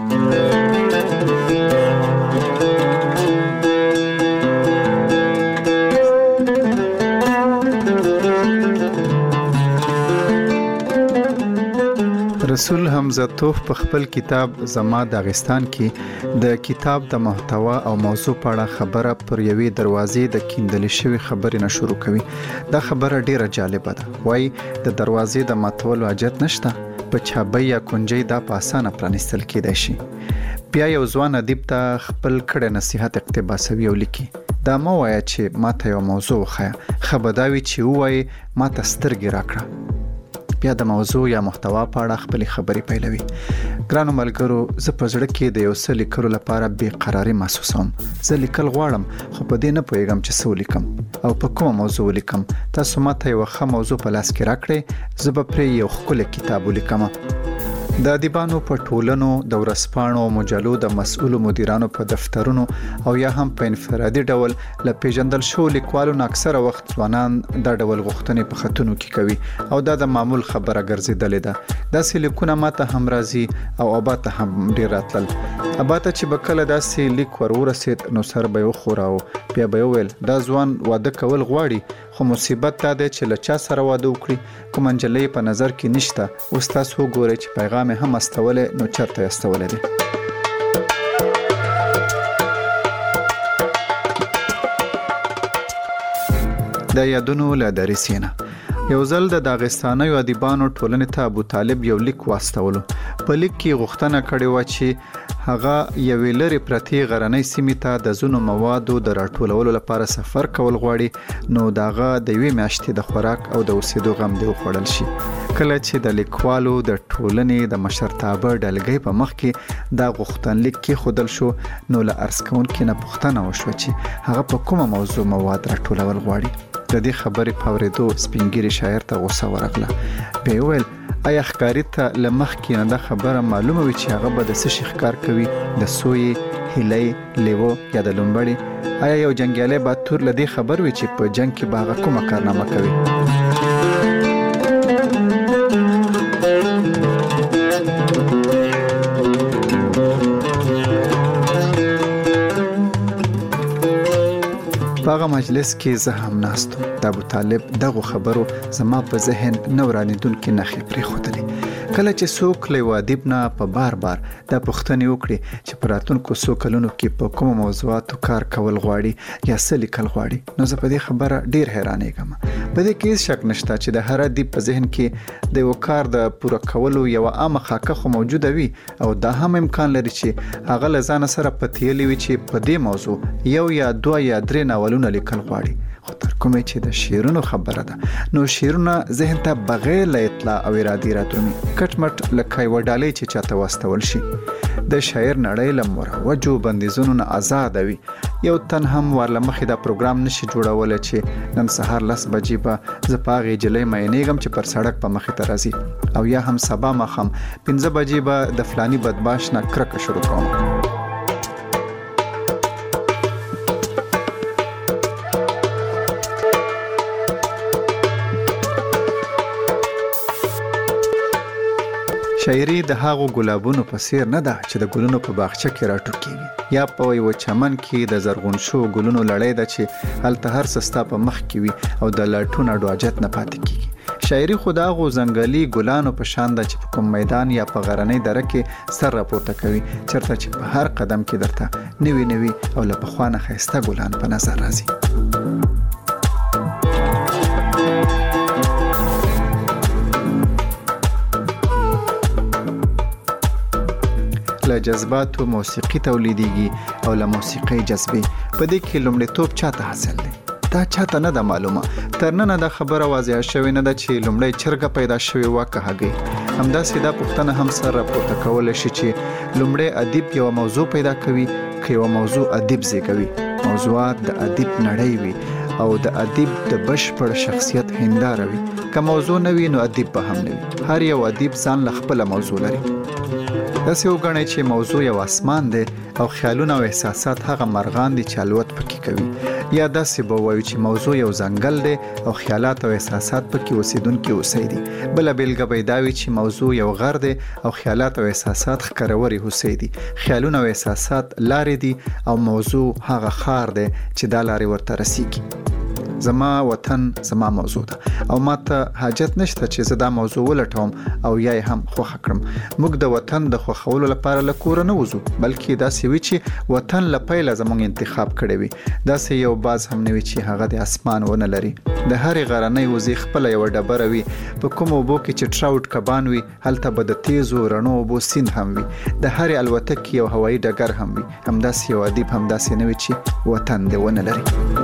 رسول حمزه توف په خپل کتاب زما د داغستان کې د کتاب د محتوا او موضوع په اړه خبره پر یوې دروازې د کیندل شوی خبرې نه شروع کوي. دا خبره ډیره جالبه ده. وای د دروازې د ماتولو حاجت نشته، په چابۍ یا کونجۍ دا په اسانه پرانیستل کېدای شي. بیا یو ځوان ادیب ته خپل کړه نصیحت اقتباسوي او لیکي دا مو وایه چې ماته یو موضوع وخایه، خبرداوي چې وایي ماته سترګې راکړه. بیا د موضوع یا محتوا په اړه خپل خبرې پیلوي. ګرانو ملګرو، زه په زړه کې د یو څه لیکلو لپاره بې قراري محسوسوم. زه لیکل غواړم خو په دې نه پوهیږم چې څه ولیکم او په کومه موضوع ولیکم. تاسو ماته یو ښه موضوع په لاس کې راکړئ، زه به پرې یو ښکلی کتاب ولیکم. د ادیبانو په ټولنو، د ورځپاڼو او مجلو د مسؤلو مدیرانو په دفترونو او یا هم په انفرادي ډول له پیژندل شوو لیکوالو نه اکثره وخت ځوانان دا ډول غوښتنې په خطونو کې کوي او دا د معمول خبره ګرځېدلې ده. داسې لیکونه ماته هم راځي او اباته هم ډېر راتلل. اباته چې به کله داسې لیک ور ورسېد نو سر به یې وښوراوه. بیا به یې وویل دا ځوان واده کول غواړي، خو مصیبت دا دی چې له چا سره واده وکړي، کومه نجلۍ په نظر کې نشته. اوس تاسو وګورئ چې پیغام هم استولی نو چرته یې استولی دی. د یادونو له دریسې نه یو ځل د داغستانیو ادیبانو ټولنې ته ابو طالب یو لیک واستولو. په لیک کې غوښتنه کړې وه چې هغه یوې لرې پرتې غرنۍ سیمې ته د ځینو موادو د راټولولو لپاره سفر کول غواړي، نو د هغه د یوې میاشتې د خوراک او د اوسېدو غم دې وخوړل شي. کله چې د لیکوالو د ټولنې د مشرتابه ډلګۍ په مخ کې دا غوښتنلیک کېښودل شو، نو له عرض کوونکي نه پوښتنه وشوه چې هغه په کومه موضوع مواد راټولول غواړي. د دې خبرې په اورېدو سپین ږیري شاعر ته غوسه ورغله. بیا یې وویل آیا ښکاري ته له مخکې نه دا خبره معلومه وي چې هغه به د څه شي ښکار کوي، د سویې، هیلۍ، لیوو یا د لومبړې؟ آیا یو جنګیالی باتور له دې خبر وي چې په جنګ کې به هغه کومه کارنامه کوي؟ په هغه مجلس کې زه هم ناست وم. د ابو طالب دغو خبرو زما په ذهن نه ورانېدونکې نښې پرېښودلې. کله چې څوک له یوه ادیب نه په بار دا پوښتنې وکړي چې په راتلونکو څو کلونو کې په کومو موضوعاتو کار کول غواړي یا څه لیکل غواړي، نو زه په دې خبره ډېر حیرانېږم. په دې کې هېڅ شک نشته چې د هر ادیب په ذهن کې د یو کار د پوره کولو یوه عامه خاکه خو موجوده وي او دا هم امکان لري چې هغه له ځانه سره پتیلې وي چې په دې موضوع یو یا دوه یا درې ناولونه لیکل غواړي. خو تر کومه چې د شعرونو خبره ده، نو شعرونه ذهن ته بغیر له اطلاع او ارادې راتومي، کټ مټ لکه یوه ډالۍ چې چاته واستول شي. د شاعر نړۍ له مروجو بندیزونو نه آزاده وي. یو تن هم ورله مخې دا پروګرام نشي جوړولی چې نن سهار 10 بجې به زه په هغې نجلۍ مینېږم چې پر سړک په مخې ته راځي، او یا هم سبا ماښام 5 بجې به د فلاني بدماش نه کرکه شروع کوم. شاعري د هغو ګلابونو په څیر نه ده چې د ګلونو په باغچه کې راټوکېږي، یا په یوه چمن کې د زرغون شوو ګلونو لړۍ ده چې هلته هر څه ستا په مخ کې وي او د لټون اډواجت نه پاتې کېږي. شاعري خو د هغو ځنګلي ګلانو په شان ده چې په کوم میدان یا په غرنۍ دره کې سر راپورته کوي، چېرته چې په هر قدم کې درته نوي نوي او له پخوا نه ښایسته ګلان په نظر راځي. له جذباتو موسیقي تولیدېږي او له موسیقۍ جذبې. په دې کې لومړیتوب چاته حاصل دی؟ دا چاته نه ده معلومه. تر ننه دا خبره واضحه شوې نه ده چې لومړی چرګه پیدا شوې وه که هګۍ. همداسې دا پوښتنه هم سر راپورته کولی شي چې لومړی ادیب یوه موضوع پیدا کوي که یو موضوع ادیب زیږوي، موضوعات د ادیب نړۍ وي او د ادیب د بشپړ شخصیت هنداره وي. که موضوع نه وي نو ادیب به هم نه وي. هر یو ادیب ځان له خپله موضوع لري. داسې وګڼئ چې موضوع یو اسمان دی او خیالونه او احساسات هغه مرغان دي چې الوت پکې کوي، یا داسې به وایو چې موضوع یو ځنګل دی او خیالات او احساسات پکې اوسیدونکي اوسئ دي. بله بیلګه به یې دا وي چې موضوع یو غر دی او خیالات او احساسات ښکرورې هوسۍ دي. خیالونه او احساسات لارې دي او موضوع هغه ښار دی چې دا لارې ورته رسیږي. زما وطن زما موضوع ده او ماته حاجت نشته چې زه دا موضوع ولټوم او یا یې هم خوښه کړم. موږ د وطن د خوښولو لپاره له کوره نه وځو، بلکې داسې وي چې وطن له پیله زموږ انتخاب کړی وي. داسې یو باز هم نه وي چې هغه د اسمان ونه لري. د هرې غرنۍ وزې خپله یوه ډبره وي. په کوم اوبو کې چې ټراوټ کبان وي هلته به د تیزو رڼو اوبو سیند هم وي. د هرې الوتکې یو هوایي ډګر هم وي. همداسې یو ادیب هم داسې نه وي چې وطن دې ونه لري.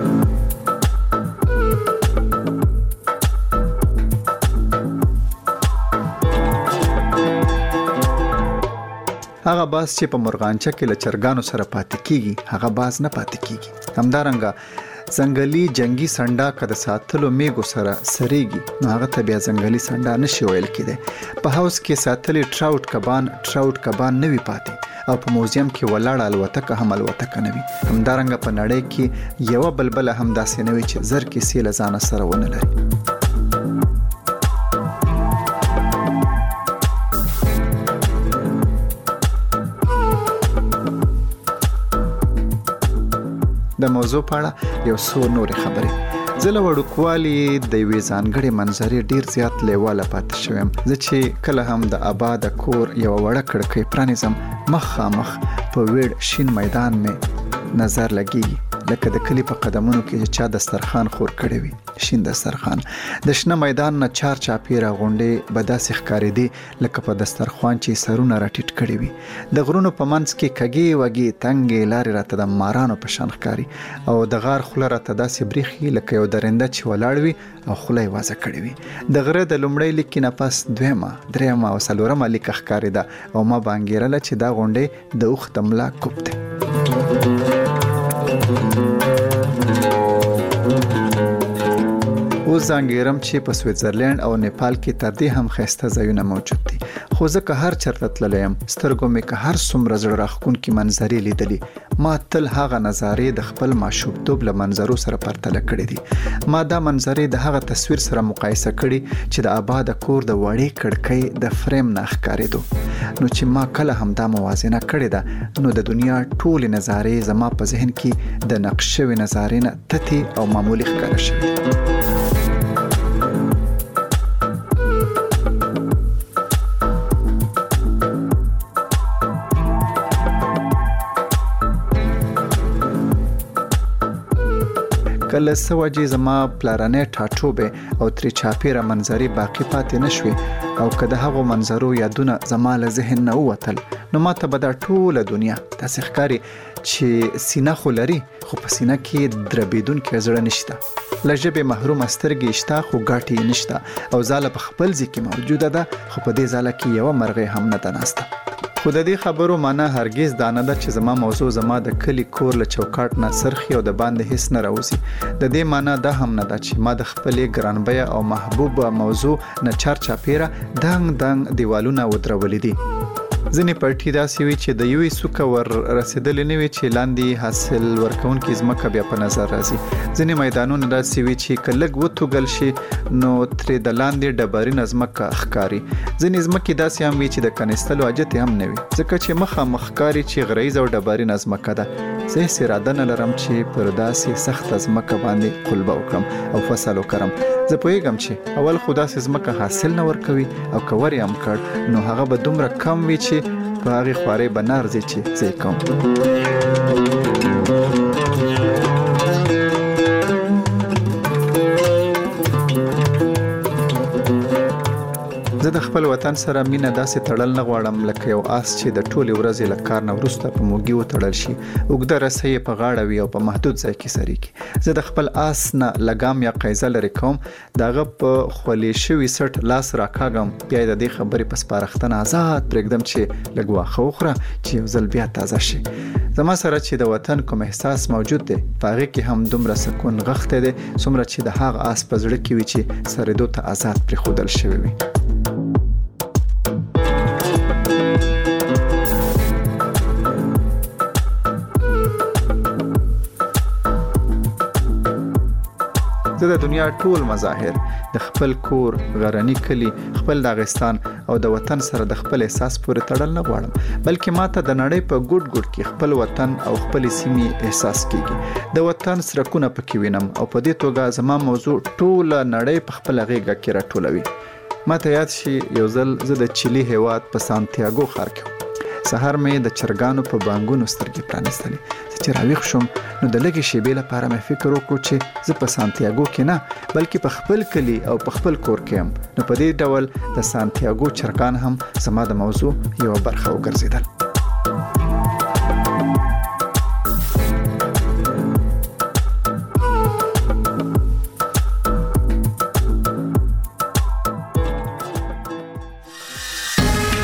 هغه باز چې په مرغانچه کې له چرګانو سره پاتې کیږي هغه باز نه پاتې کیږي. همدارنګه ځنګلي جنگي سنډا که د ساتلو میږو سره سریږي نو هغه ته بیا ځنګلي سنډا نشي ویل کېدی. په حوض کې ساتلي ټراوټ کبان نه وي پاتې او په موزیم کې ولاړه الوتکه هم الوتکه نه وي. همدارنګه په نړۍ کې یوه بلبله هم داسې نه وي چې زر کیسې له ځانه سره ونه لري. د موضوع په اړه یو څو نورې خبرې. زه له وړوکوالي د یوې ځانګړې منظرې ډیر زیات لیواله پاتې شوم. زه چې کله هم د آباد کور یوه وړه کړکۍ پرانیزم مخامخ په ویړ شین میدان مې نظر لګیږي، لکه د کلي په قدمونو کې چې چا دسترخوان خور کړی وي، شین دسترخوان. د شنه میدان نه چار چاپیره غونډې به داسې ښکارېدې لکه په دسترخوان چې سرونه راټیټ کړي وي. د غرونو په منځ کې کږې وږې تنګې لارې راته د مارانو په شان ښکاري او د غار خوله راته داسې بریښي لکه یو درنده چې ولاړ وي او خوله یې وازه کړې وي. د غره د لومړۍ لیکې نه پس دویمه، درېیمه او څلورمه لیکه ښکارېده او ما به انګېرله چې دا غونډې د اوښ د ملا کوب دی. اوس ځانګېرم چې په سویټزرلینډ او نیپال کې تر دې هم ښایسته ځایونه موجود دي، خو زه که هر چېرته تللی یم سترګو مې که هر څومره زړه راښکونکي منظرې لیدلي، ما تل هغه نظارې د خپل ماشومتوب له منظرو سره پرتله کړې دي. ما دا منظرې د هغه تصویر سره مقایسه کړي چې د آباده کور د وړې کړکۍ د فریم نه ښکارېدو. نو چې ما کله هم دا موازنه کړې ده نو د دنیا ټولې نظارې زما په ذهن کې د نقش شوې نظارې نه تتې او معمولي ښکاره شوې. کله څه وجې زما پلارنۍ ټاټوبې او ترې چاپېره منظرې باقي پاتې نه شوې او که د هغو منظرو یادونه زما له ذهن نه ووتل نو ما ته به دا ټوله دنیا داسې ښکاري چې سینه خو لري خو په سینه کې دربېدونکی زړه نشته، له ژبې محرومه سترګې شته خو ګاټې یې نشته او ځاله په خپل ځای کې موجوده ده خو په دې ځاله کې یوه مرغۍ هم نه ده ناسته. خو د دې خبرو معنا هرگز دا نه ده چې زما موضوع زما د کلي کور له چوکاټ نه سرخي او د باندې هیڅ نه راوځي. د دې معنا دا هم نه ده چې ما د خپلې ګرانبیه او محبوب موضوع نه چار چاپیره دنګ دنګ دیوالونه ودرولي دي. ځینې پټي داسې وي چې د یوې څوکه ور رسېدلې نه وي چې لاندې حاصل ورکوونکې ځمکه بیا په نظر راځي. ځینې میدانونه داسې وي چې که لږ وتوږل شي نو ترې د لاندې ډبرینه ځمکه ښکاري. ځینې ځمکې داسې هم وي چې د کنیستلو حاجت هم نه وي ځکه چې مخامخ ښکاري چې غریزه او ډبرینه ځمکه ده. زه هېڅ اراده نه لرم چې پر داسې سخته ځمکه باندې قلبه وکړم او فصل وکرم. زه پوهېږم چې اول خو داسې ځمکه حاصل نه ورکوي او که ور یې هم کړ نو هغه به دومره کم وي چې په هغې خوارۍ به نه ارځي چې زه یې کوم. زه زه د خپل وطن سره مینه داسې تړل نه غواړم لکه یو آس چې د ټولې ورځې له کار نه وروسته په موږي وتړل شي، اوږده رسۍ یې په غاړه وي او په محدود ځای کې سریږي. زه د خپل آس نه لګام یا قیزه لرې کوم، د هغه په خولې شوي سټ لاس راکاږم، بیا د دې خبرې په سپارښتنه آزاد پرېږدم چې لږ واښه وخوره چې یو ځل بیا تازه شي. زما سره چې د وطن کوم احساس موجود دی په هغې کې هم دومره سکون غښتی دی څومره چې د هغه آس په زړه کې وي چې سرېدو ته آزاد پرېښودل شوی وي. زه د دنیا ټول مظاهر د خپل کور، غرني کلی، خپل داغستان او د وطن سره د خپل احساس پورې تړل نه غواړم، بلکې ماته د نړۍ په ګوټ ګوټ کې خپل وطن او خپل سیمې احساس کیږي. د وطن سرکونه پکې وینم او په دې توګه زما موضوع ټوله نړۍ په خپل غېږه کې راټولوي. ماته یاد شي یو ځل زه د چیلي هیواد په سانتیاګو ښار کې سهار مې د چرګانو په بانګونو سترګې پرانیستلې. زه چې راویښ شوم نو د لږې شېبې لپاره مې فکر وکړو چې زه په سانتیاګو کې نه بلکې په خپل کلي او په خپل کور کې یم. نو په دې ډول د سانتیاګو چرګان هم زما د موضوع یوه برخه وګرځېدل.